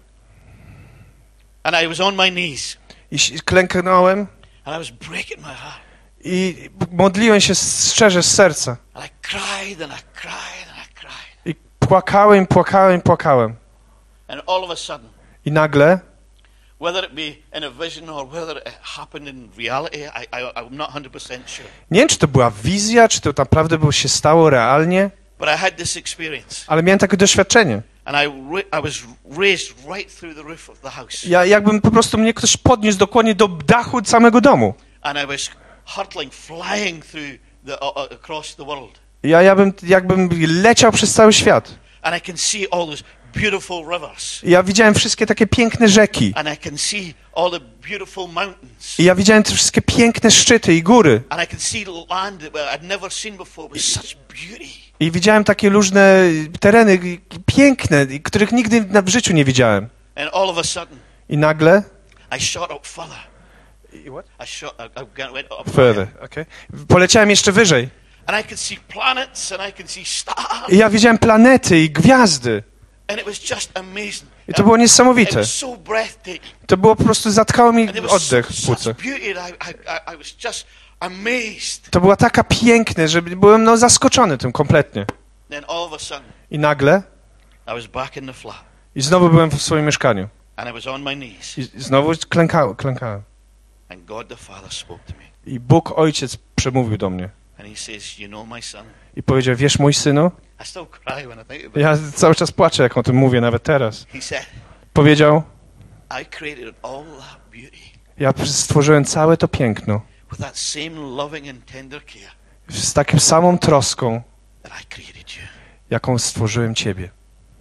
Speaker 1: And I was on my knees.
Speaker 2: I klęknąłem
Speaker 1: And I was breaking my heart.
Speaker 2: i modliłem się szczerze z serca.
Speaker 1: And I cried and I cried and I cried.
Speaker 2: I płakałem.
Speaker 1: And all of a sudden,
Speaker 2: I nagle,
Speaker 1: whether it be in a vision or whether it happened in reality, I'm not 100% sure.
Speaker 2: nie wiem, czy to była wizja, czy to naprawdę się stało realnie,
Speaker 1: But I had this experience.
Speaker 2: ale miałem takie doświadczenie.
Speaker 1: And I was raised right through the roof of the house.
Speaker 2: Jakbym po prostu mnie ktoś podniósł dokładnie do dachu samego domu.
Speaker 1: And I was hurtling, flying through across the world.
Speaker 2: Jakbym leciał przez cały świat.
Speaker 1: And I can see all those beautiful rivers.
Speaker 2: Ja widziałem wszystkie takie piękne rzeki.
Speaker 1: And I can see all the beautiful mountains.
Speaker 2: I ja widziałem te wszystkie piękne szczyty i góry.
Speaker 1: And I can see land that I'd never seen before with such beauty.
Speaker 2: I widziałem takie różne tereny piękne, których nigdy w życiu nie widziałem.
Speaker 1: And all of a sudden,
Speaker 2: I nagle
Speaker 1: I shot up further. I went up
Speaker 2: further, okay. Poleciałem jeszcze wyżej.
Speaker 1: And I could see planets and I could see stars.
Speaker 2: I ja widziałem planety i gwiazdy.
Speaker 1: And it was just amazing.
Speaker 2: I to było
Speaker 1: It
Speaker 2: niesamowite.
Speaker 1: was so breathtaking.
Speaker 2: To było po prostu, zatkało mi
Speaker 1: And there was
Speaker 2: oddech w
Speaker 1: such
Speaker 2: płucach.
Speaker 1: beauty that I was just amazed.
Speaker 2: To była taka piękne, że byłem zaskoczony tym kompletnie.
Speaker 1: Then all of a sudden,
Speaker 2: I nagle,
Speaker 1: I was back in the flat.
Speaker 2: i znowu byłem w swoim mieszkaniu.
Speaker 1: And I was on my knees.
Speaker 2: I znowu klękałem.
Speaker 1: And God the Father spoke to me.
Speaker 2: I Bóg Ojciec przemówił do mnie.
Speaker 1: And he says, you know my son.
Speaker 2: I powiedział, wiesz, mój synu?
Speaker 1: I still cry when I think about it.
Speaker 2: Ja cały czas płaczę, jak o tym mówię, nawet teraz.
Speaker 1: He said,
Speaker 2: Powiedział,
Speaker 1: I created all that beauty
Speaker 2: ja stworzyłem całe to piękno
Speaker 1: with that same loving and tender care
Speaker 2: z taką samą troską,
Speaker 1: that I created you.
Speaker 2: jaką stworzyłem ciebie.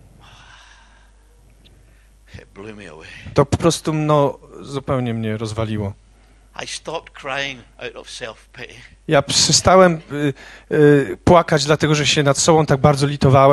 Speaker 1: It blew me away.
Speaker 2: To po prostu zupełnie mnie rozwaliło.
Speaker 1: I stopped crying out of self-pity.
Speaker 2: Ja przestałem płakać, dlatego że się nad sobą tak bardzo litowałem.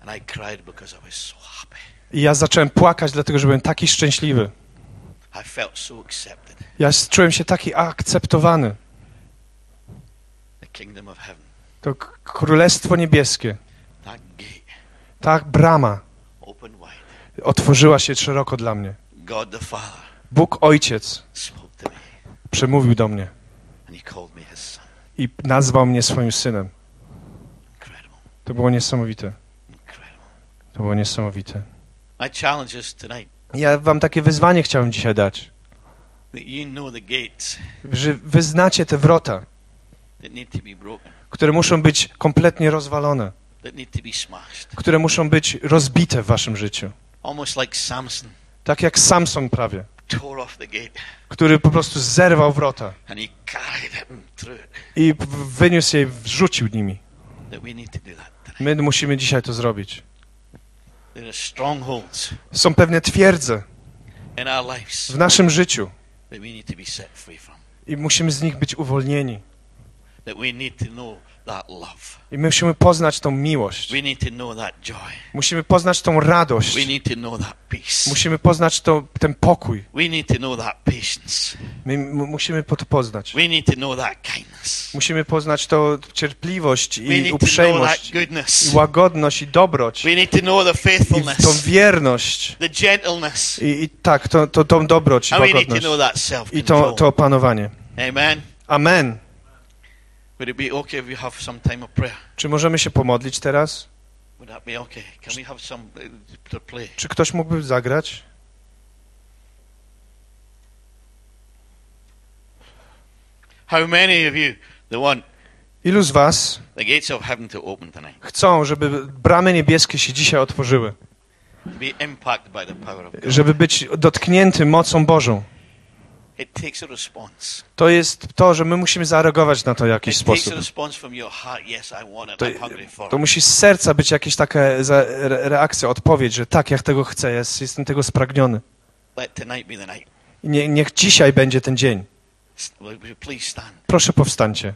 Speaker 1: And I cried because I was so happy.
Speaker 2: I ja zacząłem płakać, dlatego że byłem taki szczęśliwy.
Speaker 1: I felt so accepted.
Speaker 2: Ja czułem się taki akceptowany.
Speaker 1: The kingdom of heaven.
Speaker 2: To Królestwo Niebieskie,
Speaker 1: That gate.
Speaker 2: ta brama
Speaker 1: Open wide.
Speaker 2: otworzyła się szeroko dla mnie.
Speaker 1: God the Father
Speaker 2: Bóg Ojciec
Speaker 1: spoke to me.
Speaker 2: przemówił do mnie
Speaker 1: And he called me his son.
Speaker 2: i nazwał mnie swoim synem.
Speaker 1: Incredible.
Speaker 2: To było niesamowite.
Speaker 1: Incredible.
Speaker 2: To było niesamowite.
Speaker 1: My challenge is tonight
Speaker 2: Ja wam takie wyzwanie chciałem dzisiaj dać,
Speaker 1: that you know the gates
Speaker 2: że wy znacie te wrota,
Speaker 1: that need to be broken,
Speaker 2: które muszą być kompletnie rozwalone,
Speaker 1: that need to be smashed.
Speaker 2: które muszą być rozbite w waszym życiu.
Speaker 1: Almost like Samson
Speaker 2: Tak jak Samson prawie,
Speaker 1: tore off the gate
Speaker 2: który po prostu zerwał wrota
Speaker 1: and he carried it through it.
Speaker 2: i wyniósł je, wrzucił nimi.
Speaker 1: That we need to do that tonight.
Speaker 2: My musimy dzisiaj to zrobić.
Speaker 1: There are strongholds
Speaker 2: Są pewne twierdze
Speaker 1: in our lives
Speaker 2: w naszym życiu
Speaker 1: that we need to be set free from.
Speaker 2: i musimy z nich być uwolnieni.
Speaker 1: That we need to know that love.
Speaker 2: I my musimy poznać tą miłość.
Speaker 1: We need to know that joy.
Speaker 2: Musimy poznać tą radość.
Speaker 1: We need to know that peace.
Speaker 2: Musimy poznać ten pokój.
Speaker 1: We need to know that patience.
Speaker 2: My musimy to poznać.
Speaker 1: We need to know that kindness.
Speaker 2: Musimy poznać to cierpliwość
Speaker 1: We
Speaker 2: i
Speaker 1: need to know
Speaker 2: uprzejmość,
Speaker 1: that goodness.
Speaker 2: i łagodność, i dobroć,
Speaker 1: We need to know the
Speaker 2: i tą
Speaker 1: faithfulness,
Speaker 2: wierność,
Speaker 1: the gentleness,
Speaker 2: i tak, tą dobroć i
Speaker 1: and we need to
Speaker 2: łagodność,
Speaker 1: know that
Speaker 2: i to
Speaker 1: self-control.
Speaker 2: opanowanie.
Speaker 1: Amen.
Speaker 2: Amen.
Speaker 1: Would it be okay if we have some time of prayer?
Speaker 2: Czy możemy się pomodlić teraz?
Speaker 1: Would that be okay? Can we have some to play?
Speaker 2: Czy ktoś mógłby zagrać?
Speaker 1: How many of you that want
Speaker 2: Ilu z was
Speaker 1: the gates of heaven to open tonight?
Speaker 2: chcą, żeby bramy niebieskie się dzisiaj otworzyły?
Speaker 1: Be impacted by the power of God.
Speaker 2: Żeby być dotknięty mocą Bożą?
Speaker 1: It takes a response.
Speaker 2: To jest to, że my musimy zareagować na to w jakiś
Speaker 1: It takes
Speaker 2: sposób.
Speaker 1: a response from your heart. Yes, I want it.
Speaker 2: To,
Speaker 1: I'm hungry for
Speaker 2: to
Speaker 1: it.
Speaker 2: musi z serca być jakaś taka reakcja, odpowiedź, że tak, ja tego chcę, jestem tego spragniony.
Speaker 1: Let tonight be the night.
Speaker 2: I niech dzisiaj będzie ten dzień.
Speaker 1: Will you please stand?
Speaker 2: Proszę powstańcie.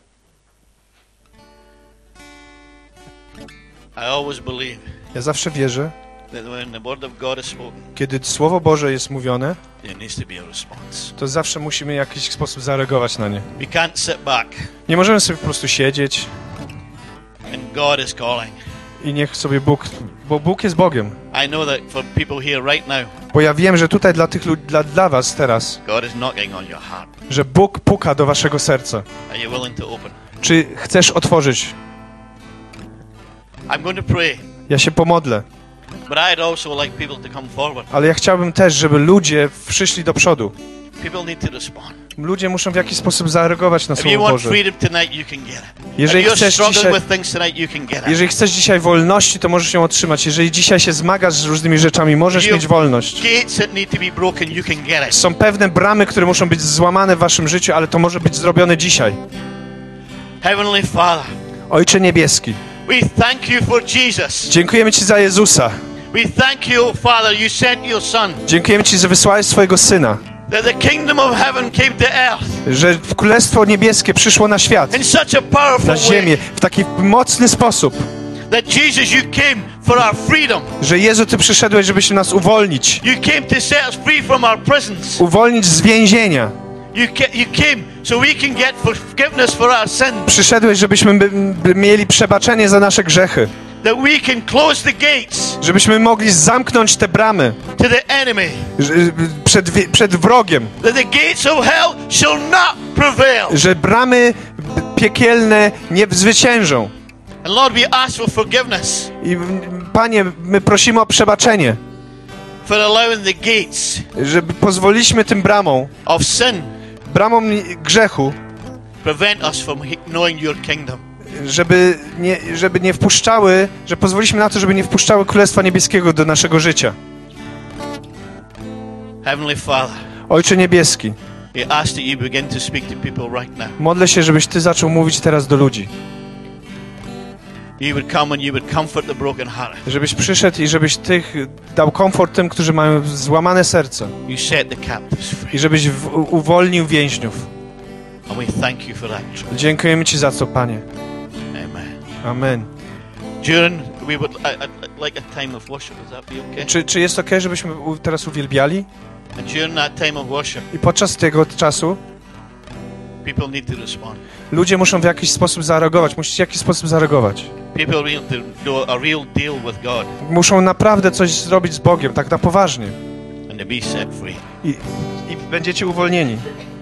Speaker 1: I always believe
Speaker 2: Ja zawsze wierzę,
Speaker 1: that when the word of God is spoken,
Speaker 2: kiedy Słowo Boże jest mówione,
Speaker 1: there needs to be a response.
Speaker 2: to zawsze musimy w jakiś sposób zareagować na nie.
Speaker 1: We can't sit back
Speaker 2: Nie możemy sobie po prostu siedzieć
Speaker 1: and God is calling.
Speaker 2: i niech sobie Bóg, bo Bóg jest Bogiem.
Speaker 1: I know that for people here right now,
Speaker 2: Bo ja wiem, że tutaj dla tych ludzi, dla was teraz,
Speaker 1: God is knocking on your heart.
Speaker 2: że Bóg puka do waszego serca.
Speaker 1: Are you willing to open?
Speaker 2: Czy chcesz otworzyć?
Speaker 1: I'm going to pray,
Speaker 2: Ja się pomodlę,
Speaker 1: but I'd also like people to come forward.
Speaker 2: ale ja chciałbym też, żeby ludzie przyszli do przodu.
Speaker 1: People need to respond.
Speaker 2: Ludzie muszą w jakiś sposób zareagować na
Speaker 1: If you
Speaker 2: Słowo
Speaker 1: want
Speaker 2: Boże.
Speaker 1: freedom tonight, you can get it.
Speaker 2: Jeżeli
Speaker 1: If you're
Speaker 2: chcesz
Speaker 1: struggling
Speaker 2: dzisiaj,
Speaker 1: with things tonight, you can get it.
Speaker 2: jeżeli chcesz dzisiaj wolności, to możesz ją otrzymać. Jeżeli dzisiaj się zmagasz z różnymi rzeczami, możesz
Speaker 1: You-
Speaker 2: mieć wolność.
Speaker 1: Gates that need to be broken, you can get it.
Speaker 2: Są pewne bramy, które muszą być złamane w waszym życiu, ale to może być zrobione dzisiaj.
Speaker 1: Heavenly Father,
Speaker 2: Ojcze Niebieski,
Speaker 1: we thank you for Jesus.
Speaker 2: dziękujemy Ci za Jezusa.
Speaker 1: We thank you, Father, you sent your Son,
Speaker 2: Dziękujemy Ci, że wysłałeś swojego Syna,
Speaker 1: that the kingdom of heaven came to earth
Speaker 2: że Królestwo Niebieskie przyszło na świat,
Speaker 1: in such a powerful
Speaker 2: na ziemię,
Speaker 1: way,
Speaker 2: w taki mocny sposób,
Speaker 1: that Jesus, you came for our freedom.
Speaker 2: że Jezu, Ty przyszedłeś, żebyś nas uwolnić.
Speaker 1: You came to set us free from our prisons.
Speaker 2: Uwolnić z więzienia.
Speaker 1: You came so we can get forgiveness for our sins,
Speaker 2: Przyszedłeś, żebyśmy mieli przebaczenie za nasze grzechy.
Speaker 1: that we can close the gates
Speaker 2: Żebyśmy mogli zamknąć te bramy
Speaker 1: to the enemy,
Speaker 2: przed wrogiem.
Speaker 1: that the gates of hell shall not prevail.
Speaker 2: Że bramy piekielne nie zwyciężą.
Speaker 1: And Lord, we ask for forgiveness
Speaker 2: I Panie, my prosimy o przebaczenie,
Speaker 1: for allowing the gates
Speaker 2: żeby pozwoliliśmy tym bramom,
Speaker 1: of sin
Speaker 2: bramom grzechu,
Speaker 1: prevent us from knowing your kingdom.
Speaker 2: żeby nie wpuszczały, że pozwoliliśmy na to, żeby nie wpuszczały Królestwa Niebieskiego do naszego życia.
Speaker 1: Heavenly Father,
Speaker 2: Ojcze Niebieski,
Speaker 1: we ask that you begin to speak to people right now.
Speaker 2: modlę się, żebyś Ty zaczął mówić teraz do ludzi.
Speaker 1: You would come and you would comfort the broken heart.
Speaker 2: Żebyś przyszedł i żebyś dał komfort tym, którzy mają złamane serce.
Speaker 1: You set the captives free.
Speaker 2: I żebyś uwolnił więźniów.
Speaker 1: And we thank you for that.
Speaker 2: Dziękujemy Ci za co, Panie.
Speaker 1: Amen.
Speaker 2: Amen.
Speaker 1: During, we would like a time of worship. Would that be okay?
Speaker 2: Czy jest okej, żebyśmy teraz uwielbiali?
Speaker 1: And during that time of worship,
Speaker 2: I podczas tego czasu
Speaker 1: people need to respond.
Speaker 2: ludzie muszą w jakiś sposób zareagować. Musicie w jakiś sposób zareagować.
Speaker 1: People need to do a real deal with God
Speaker 2: Muszą naprawdę coś zrobić z Bogiem, tak na poważnie.
Speaker 1: and to be set free.
Speaker 2: I będziecie uwolnieni.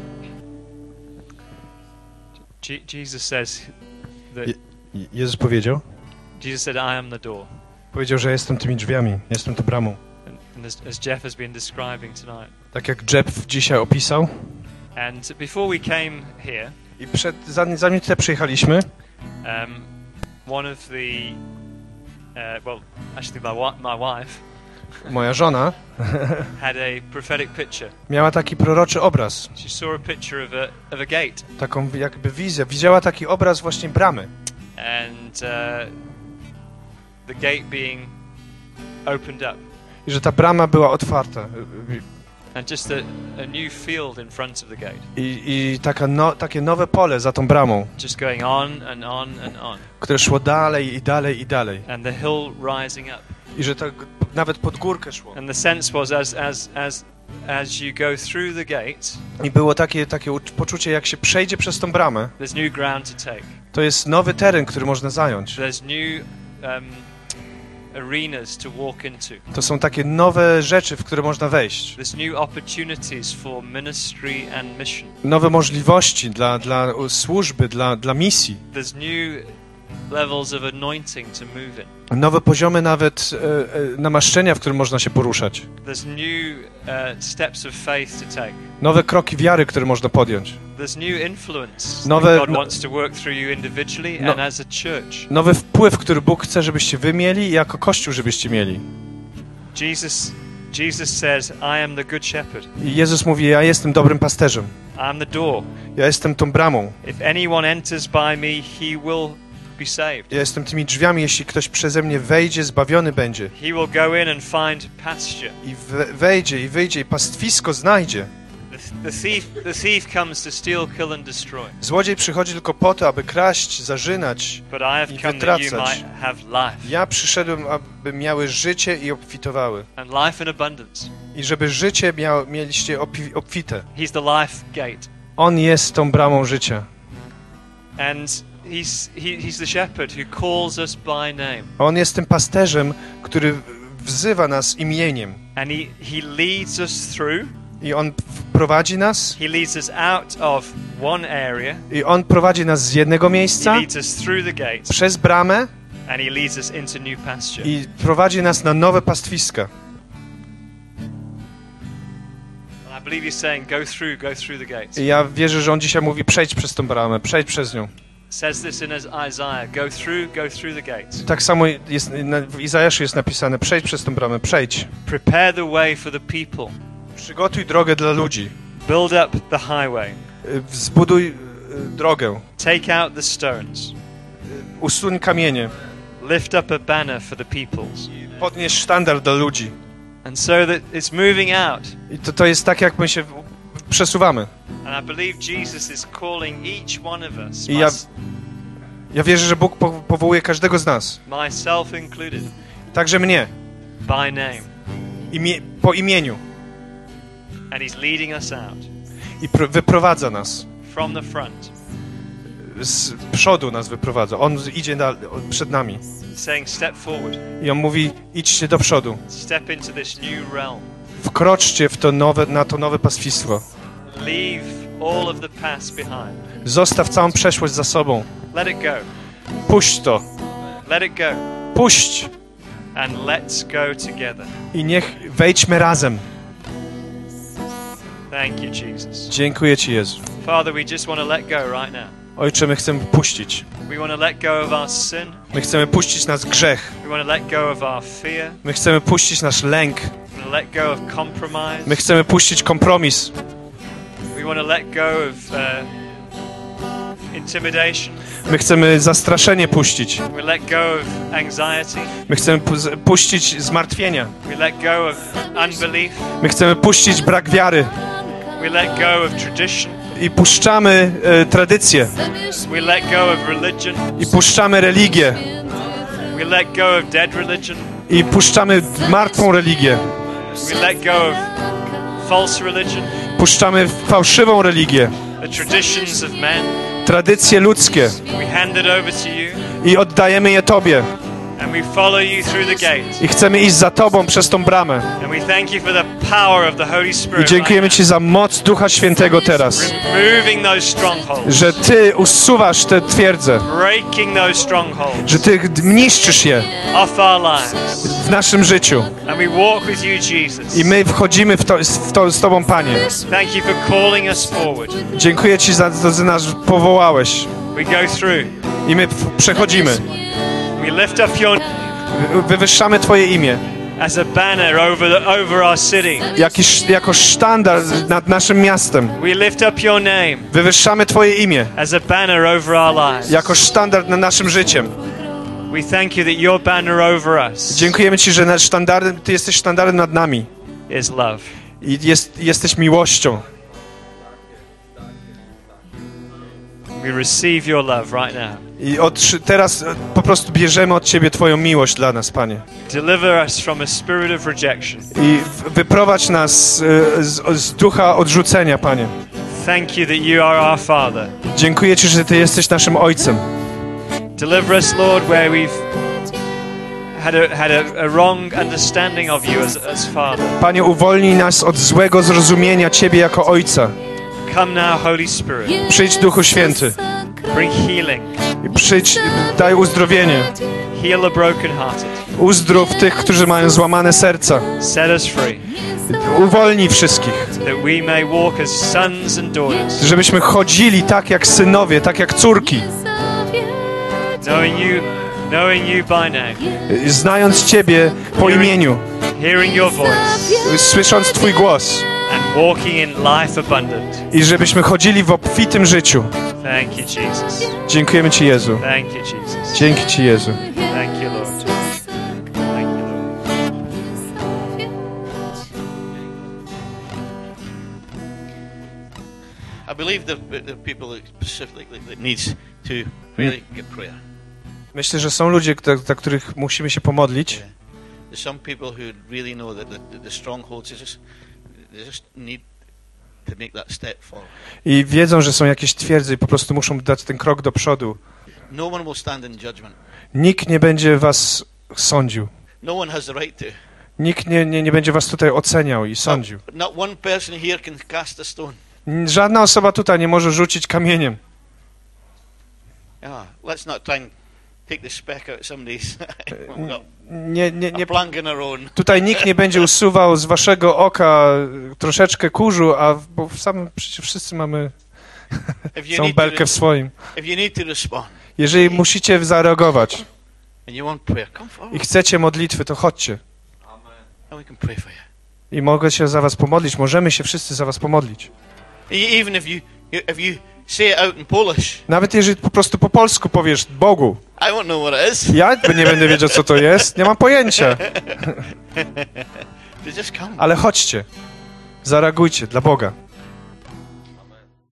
Speaker 3: Jesus says that
Speaker 2: Jezus powiedział?
Speaker 3: Jesus said, "I am the door."
Speaker 2: Powiedział, że jestem tymi drzwiami, jestem tą bramą.
Speaker 3: And as Jeff has been describing tonight.
Speaker 2: Tak jak Jeff dzisiaj opisał.
Speaker 3: And before we came here,
Speaker 2: I zanim tutaj przyjechaliśmy,
Speaker 3: one of the well, actually my wife
Speaker 2: moja żona
Speaker 3: had a prophetic picture.
Speaker 2: miała taki proroczy obraz.
Speaker 3: She saw a picture of a gate.
Speaker 2: Taką jakby wizję. Widziała taki obraz właśnie bramy.
Speaker 3: And the gate being opened up.
Speaker 2: I że ta brama była otwarta.
Speaker 3: And just a new field in front of the gate.
Speaker 2: I takie nowe pole za tą bramą.
Speaker 3: Just going on and on and on.
Speaker 2: Które szło dalej i dalej i dalej.
Speaker 3: And the hill rising up.
Speaker 2: I że tak nawet pod górkę szło.
Speaker 3: And the sense was as you go through the gate.
Speaker 2: I było takie poczucie, jak się przejdzie przez tą bramę.
Speaker 3: There's new ground to take.
Speaker 2: To jest nowy teren, który można zająć.
Speaker 3: There's new arenas to walk into.
Speaker 2: To są takie nowe rzeczy, w które można wejść.
Speaker 3: There's new opportunities for ministry and mission.
Speaker 2: Nowe możliwości dla służby, dla misji.
Speaker 3: There's new levels of anointing to move in.
Speaker 2: Nowe poziomy nawet namaszczenia, w którym można się poruszać.
Speaker 3: There's new steps of faith to take.
Speaker 2: Nowe kroki wiary, które można podjąć.
Speaker 3: There's new influence
Speaker 2: Nowe-
Speaker 3: that God wants to work through you individually and as a church.
Speaker 2: Nowy wpływ, który Bóg chce, żebyście wy mieli i jako Kościół, żebyście mieli.
Speaker 3: Jesus says, "I am the good shepherd.
Speaker 2: I Jezus mówi, ja jestem dobrym pasterzem.
Speaker 3: I am the door.
Speaker 2: Ja jestem tą bramą.
Speaker 3: If anyone enters by me, he will be saved.
Speaker 2: Ja jestem tymi drzwiami, jeśli ktoś przeze mnie wejdzie, zbawiony będzie.
Speaker 3: He will go in and find pasture.
Speaker 2: I wejdzie, i wyjdzie, i pastwisko znajdzie.
Speaker 3: The thief comes to steal, kill and destroy.
Speaker 2: Złodziej przychodzi tylko po to, aby kraść, zarzynać.
Speaker 3: But I have
Speaker 2: I
Speaker 3: come that you
Speaker 2: wytracać.
Speaker 3: might have life.
Speaker 2: Ja przyszedłem, aby miały życie i obfitowały.
Speaker 3: And life in abundance.
Speaker 2: I żeby życie mieliście obfite.
Speaker 3: He's the life gate.
Speaker 2: On jest tą bramą życia.
Speaker 3: And he's the shepherd who calls us by name.
Speaker 2: On jest tym pasterzem, który wzywa nas imieniem.
Speaker 3: And he leads us through.
Speaker 2: I On prowadzi nas.
Speaker 3: He leads us out of one area.
Speaker 2: I On prowadzi nas z jednego
Speaker 3: He
Speaker 2: miejsca
Speaker 3: leads us through the gate.
Speaker 2: przez bramę
Speaker 3: And he leads us into new pasture.
Speaker 2: i prowadzi nas na nowe pastwiska.
Speaker 3: And I believe he's saying, go through the gate.
Speaker 2: I ja wierzę, że On dzisiaj mówi, przejdź przez tą bramę, przejdź przez nią.
Speaker 3: Says this in Isaiah, go through the gate.
Speaker 2: Tak samo jest, w Izajaszu jest napisane, przejdź przez tą bramę, przejdź.
Speaker 3: Prepare the way for the people.
Speaker 2: Przygotuj drogę dla ludzi.
Speaker 3: Build up the highway.
Speaker 2: Zbuduj drogę.
Speaker 3: Take out the stones.
Speaker 2: Usuń kamienie.
Speaker 3: Lift up a banner for the peoples.
Speaker 2: Podnieś sztandar dla ludzi.
Speaker 3: And so that it's moving out.
Speaker 2: I to jest tak, jak my się przesuwamy.
Speaker 3: And I believe Jesus is calling each one of us.
Speaker 2: I ja wierzę, że Bóg powołuje każdego z nas.
Speaker 3: Myself included.
Speaker 2: Także mnie.
Speaker 3: By name.
Speaker 2: Po imieniu.
Speaker 3: And he's leading us out.
Speaker 2: I wyprowadza nas.
Speaker 3: From the front.
Speaker 2: Z przodu nas wyprowadza. On idzie przed nami.
Speaker 3: Saying step forward.
Speaker 2: I On mówi, idźcie do przodu.
Speaker 3: Step into this new realm.
Speaker 2: Wkroczcie na to nowe pastwistwo.
Speaker 3: Leave all of the past behind.
Speaker 2: Zostaw całą przeszłość za sobą.
Speaker 3: Let it go.
Speaker 2: Puść to.
Speaker 3: Let it go.
Speaker 2: Puść.
Speaker 3: And let's go together.
Speaker 2: I niech wejdźmy razem.
Speaker 3: Thank you, Jesus.
Speaker 2: Dziękuję Ci, Jezu.
Speaker 3: Father, we just want to let go right now.
Speaker 2: Ojcze, my chcemy puścić.
Speaker 3: We want to let go of our sin.
Speaker 2: My chcemy puścić nasz grzech.
Speaker 3: We want to let go of our fear.
Speaker 2: My chcemy puścić nasz lęk.
Speaker 3: We want to let go of compromise.
Speaker 2: My chcemy puścić kompromis.
Speaker 3: We want to let go of intimidation.
Speaker 2: My chcemy zastraszenie puścić.
Speaker 3: We let go of anxiety.
Speaker 2: My chcemy puścić zmartwienia.
Speaker 3: We let go of unbelief.
Speaker 2: My chcemy puścić brak wiary.
Speaker 3: We let go of tradition.
Speaker 2: I puszczamy tradycję.
Speaker 3: We let go of religion.
Speaker 2: I puszczamy religię.
Speaker 3: We let go of dead religion.
Speaker 2: i puszczamy martwą religię.
Speaker 3: We let go of false religion,
Speaker 2: Puszczamy fałszywą religię,
Speaker 3: the traditions of men.
Speaker 2: tradycje ludzkie
Speaker 3: We hand it over to you,
Speaker 2: i oddajemy je Tobie.
Speaker 3: and we follow you through the gate.
Speaker 2: I chcemy iść za Tobą przez tą bramę.
Speaker 3: And we thank you for the power of the Holy
Speaker 2: I
Speaker 3: Spirit.
Speaker 2: dziękujemy Ci za moc Ducha Świętego teraz,
Speaker 3: Removing those strongholds,
Speaker 2: że Ty usuwasz te twierdze,
Speaker 3: breaking those strongholds
Speaker 2: że Ty niszczysz je
Speaker 3: off our lives.
Speaker 2: w naszym życiu.
Speaker 3: And we walk with you, Jesus.
Speaker 2: I my wchodzimy z Tobą, Panie.
Speaker 3: Thank you for calling us forward.
Speaker 2: Dziękuję Ci za to, że nas powołałeś.
Speaker 3: We go through.
Speaker 2: I my przechodzimy.
Speaker 3: We lift up your
Speaker 2: Wywyższamy Twoje imię
Speaker 3: as a banner over our city.
Speaker 2: jako sztandar nad naszym miastem.
Speaker 3: We lift up your name
Speaker 2: Wywyższamy Twoje imię
Speaker 3: as a banner over our lives.
Speaker 2: jako sztandar nad naszym życiem.
Speaker 3: We thank you that your banner over us
Speaker 2: Dziękujemy Ci, że Ty jesteś sztandarem nad nami
Speaker 3: is love.
Speaker 2: i jesteś miłością.
Speaker 3: We receive your love right now.
Speaker 2: I teraz po prostu bierzemy od Ciebie Twoją miłość dla nas, Panie.
Speaker 3: Deliver us from a spirit of rejection.
Speaker 2: I wyprowadź nas z ducha odrzucenia, Panie.
Speaker 3: Thank you that you are our Father.
Speaker 2: Dziękuję Ci, że Ty jesteś naszym Ojcem.
Speaker 3: Deliver us, Lord, where we've had a wrong understanding of you as Father.
Speaker 2: Panie, uwolnij nas od złego zrozumienia Ciebie jako Ojca.
Speaker 3: Come now, Holy Spirit.
Speaker 2: Przyjdź, Duchu Święty.
Speaker 3: Bring healing.
Speaker 2: I przyjdź, daj uzdrowienie.
Speaker 3: Heal the brokenhearted.
Speaker 2: Uzdrów tych, którzy mają złamane serca.
Speaker 3: Set us free.
Speaker 2: Uwolnij wszystkich.
Speaker 3: That we may walk as sons and daughters.
Speaker 2: Żebyśmy chodzili tak jak synowie, tak jak córki.
Speaker 3: Knowing you by name.
Speaker 2: Znając Ciebie po imieniu.
Speaker 3: Hearing your voice.
Speaker 2: Słysząc Twój głos.
Speaker 3: And walking in life abundant.
Speaker 2: I żebyśmy chodzili w obfitym życiu.
Speaker 3: Thank you, Jesus.
Speaker 2: Dziękujemy Ci, Jezu.
Speaker 3: Thank you, Jesus.
Speaker 2: Dzięki Ci, Jezu.
Speaker 3: Thank you, Lord. Thank you, Lord.
Speaker 1: I believe the people specifically that needs to really get prayer.
Speaker 2: Myślę, że są ludzie, dla których musimy się pomodlić.
Speaker 1: There's some people who really know that the strongholds they just need to make that step forward.
Speaker 2: I wiedzą, że są jakieś twierdze i po prostu muszą dać ten krok do przodu.
Speaker 1: No one will stand in judgment.
Speaker 2: Nikt nie będzie was sądził.
Speaker 1: No one has the right to.
Speaker 2: Nikt nie będzie was tutaj oceniał i sądził.
Speaker 1: Not one person here can cast a stone.
Speaker 2: Żadna osoba tutaj nie może rzucić kamieniem.
Speaker 1: Yeah, let's not try and take the speck out of somebody's. We've got
Speaker 2: Nie,
Speaker 1: a plank in our own.
Speaker 2: tutaj nikt nie będzie usuwał z waszego oka troszeczkę kurzu, bo przecież wszyscy mamy całą belkę w swoim.
Speaker 1: If you need to respond.
Speaker 2: Jeżeli musicie zareagować
Speaker 1: And you want prayer, come forward.
Speaker 2: i chcecie modlitwy, to chodźcie.
Speaker 1: And we can pray for you.
Speaker 2: I mogę się za was pomodlić, możemy się wszyscy za was pomodlić.
Speaker 1: Even if you say it out in Polish.
Speaker 2: Nawet jeżeli po prostu po polsku powiesz Bogu.
Speaker 1: I won't know what it is.
Speaker 2: Ja nie będę wiedział, co to jest, nie mam pojęcia.
Speaker 1: Just come.
Speaker 2: Ale chodźcie, zareagujcie dla Boga.